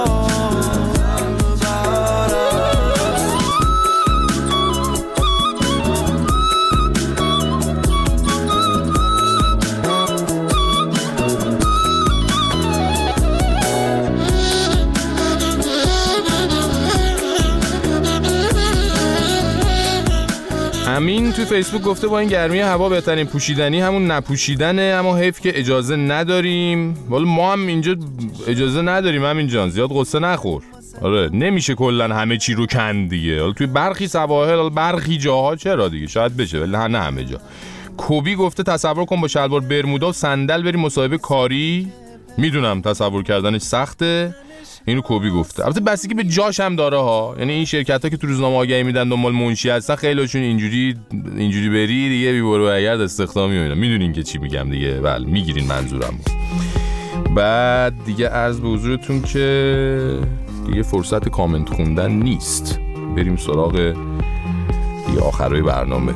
امین تو فیسبوک گفته با این گرمی هوا بهترین پوشیدنی همون نپوشیدنه، اما حیف که اجازه نداریم. والا ما هم اینجا اجازه نداریم. همین جان زیاد قصه نخور. آره نمیشه کلا همه چی رو کند دیگه. حالا توی برخی سواحل برخی جاها چرا دیگه شاید بشه ولی نه همه جا. کوبی گفته تصور کن با شلوار برمودا و صندل بری مصاحبه کاری. میدونم تصور کردنش سخته. اینو کوبی گفته. البته بستگی به جاش هم داره ها. یعنی این شرکت‌ها که تو روزنامه آگهی میدن دنبال منشی هستن خیلیشون اینجوری بری دیگه بی برو برگرد استخدامی و اینا. میدونین که چی میگم دیگه. بله میگیرین منظورم. بعد دیگه عرض به حضورتون که دیگه فرصت کامنت خوندن نیست. بریم سراغ دیگه آخرای برنامه.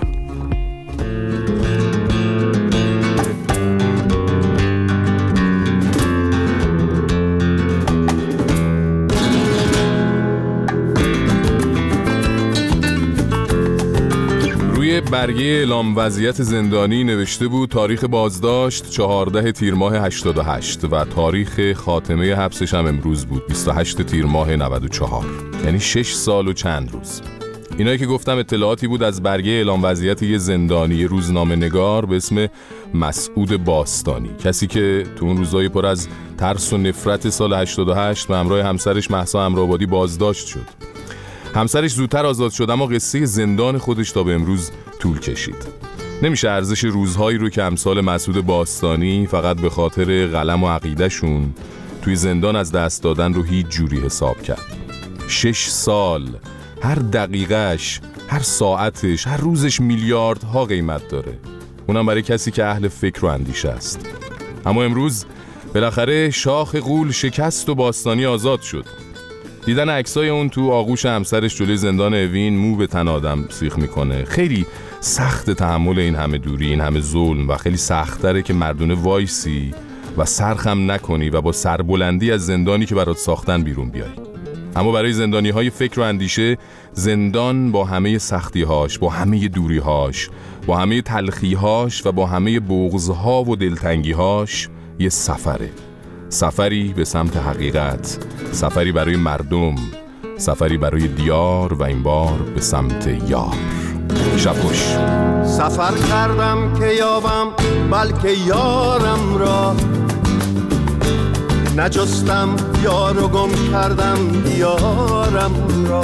برگه اعلام وضعیت زندانی نوشته بود تاریخ بازداشت 14 تیر ماه 88 و تاریخ خاتمه حبسش هم امروز بود 28 تیر ماه 94، یعنی 6 سال و چند روز. اینایی که گفتم اطلاعاتی بود از برگه اعلام وضعیت یه زندانی روزنامه نگار به اسم مسعود باستانی، کسی که تو اون روزای پر از ترس و نفرت سال 88 به همراه همسرش مهسا امرآبادی بازداشت شد. همسرش زودتر آزاد شد اما قصه زندان خودش تا به امروز طول کشید. نمیشه ارزش روزهایی رو که امثال مسعود باستانی فقط به خاطر قلم و عقیدهشون توی زندان از دست دادن رو هیچ جوری حساب کرد. 6 سال، هر دقیقهش، هر ساعتش، هر روزش میلیاردها قیمت داره. اونم برای کسی که اهل فکر و اندیشه است. اما امروز بالاخره شاخ غول شکست و باستانی آزاد شد. دیدن عکسای اون تو آغوش همسرش جلوی زندان اوین مو به تن آدم سیخ میکنه. خیلی سخت تحمل این همه دوری، این همه ظلم و خیلی سخت‌تره که مردونه وایسی و سرخم نکنی و با سربلندی از زندانی که برات ساختن بیرون بیای. اما برای زندانی‌های فکر و اندیشه زندان با همه سختی‌هاش، با همه دوری‌هاش، با همه تلخی‌هاش و با همه بغض‌ها و دلتنگی‌هاش یه سفره. سفری به سمت حقیقت، سفری برای مردم، سفری برای دیار و این بار به سمت یار. شب خوش. سفر کردم که یابم بلکه یارم را، نجستم یار و گم کردم دیارم را،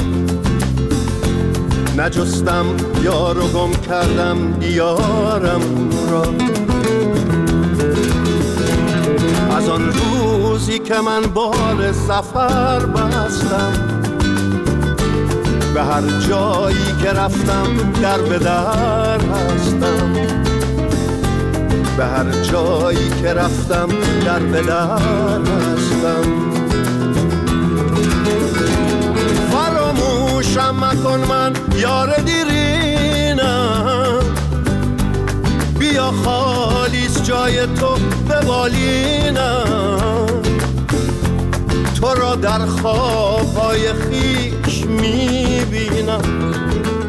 نجستم یار و گم کردم دیارم را. از آن روزی که من بال سفر بستم، به هر جایی که رفتم در به در هستم، به هر جایی که رفتم در به در هستم. فراموشم مکن من یار دیرینم، بیا خالیست جای تو به بالینم. تو را در خوابهای خیش میبینم،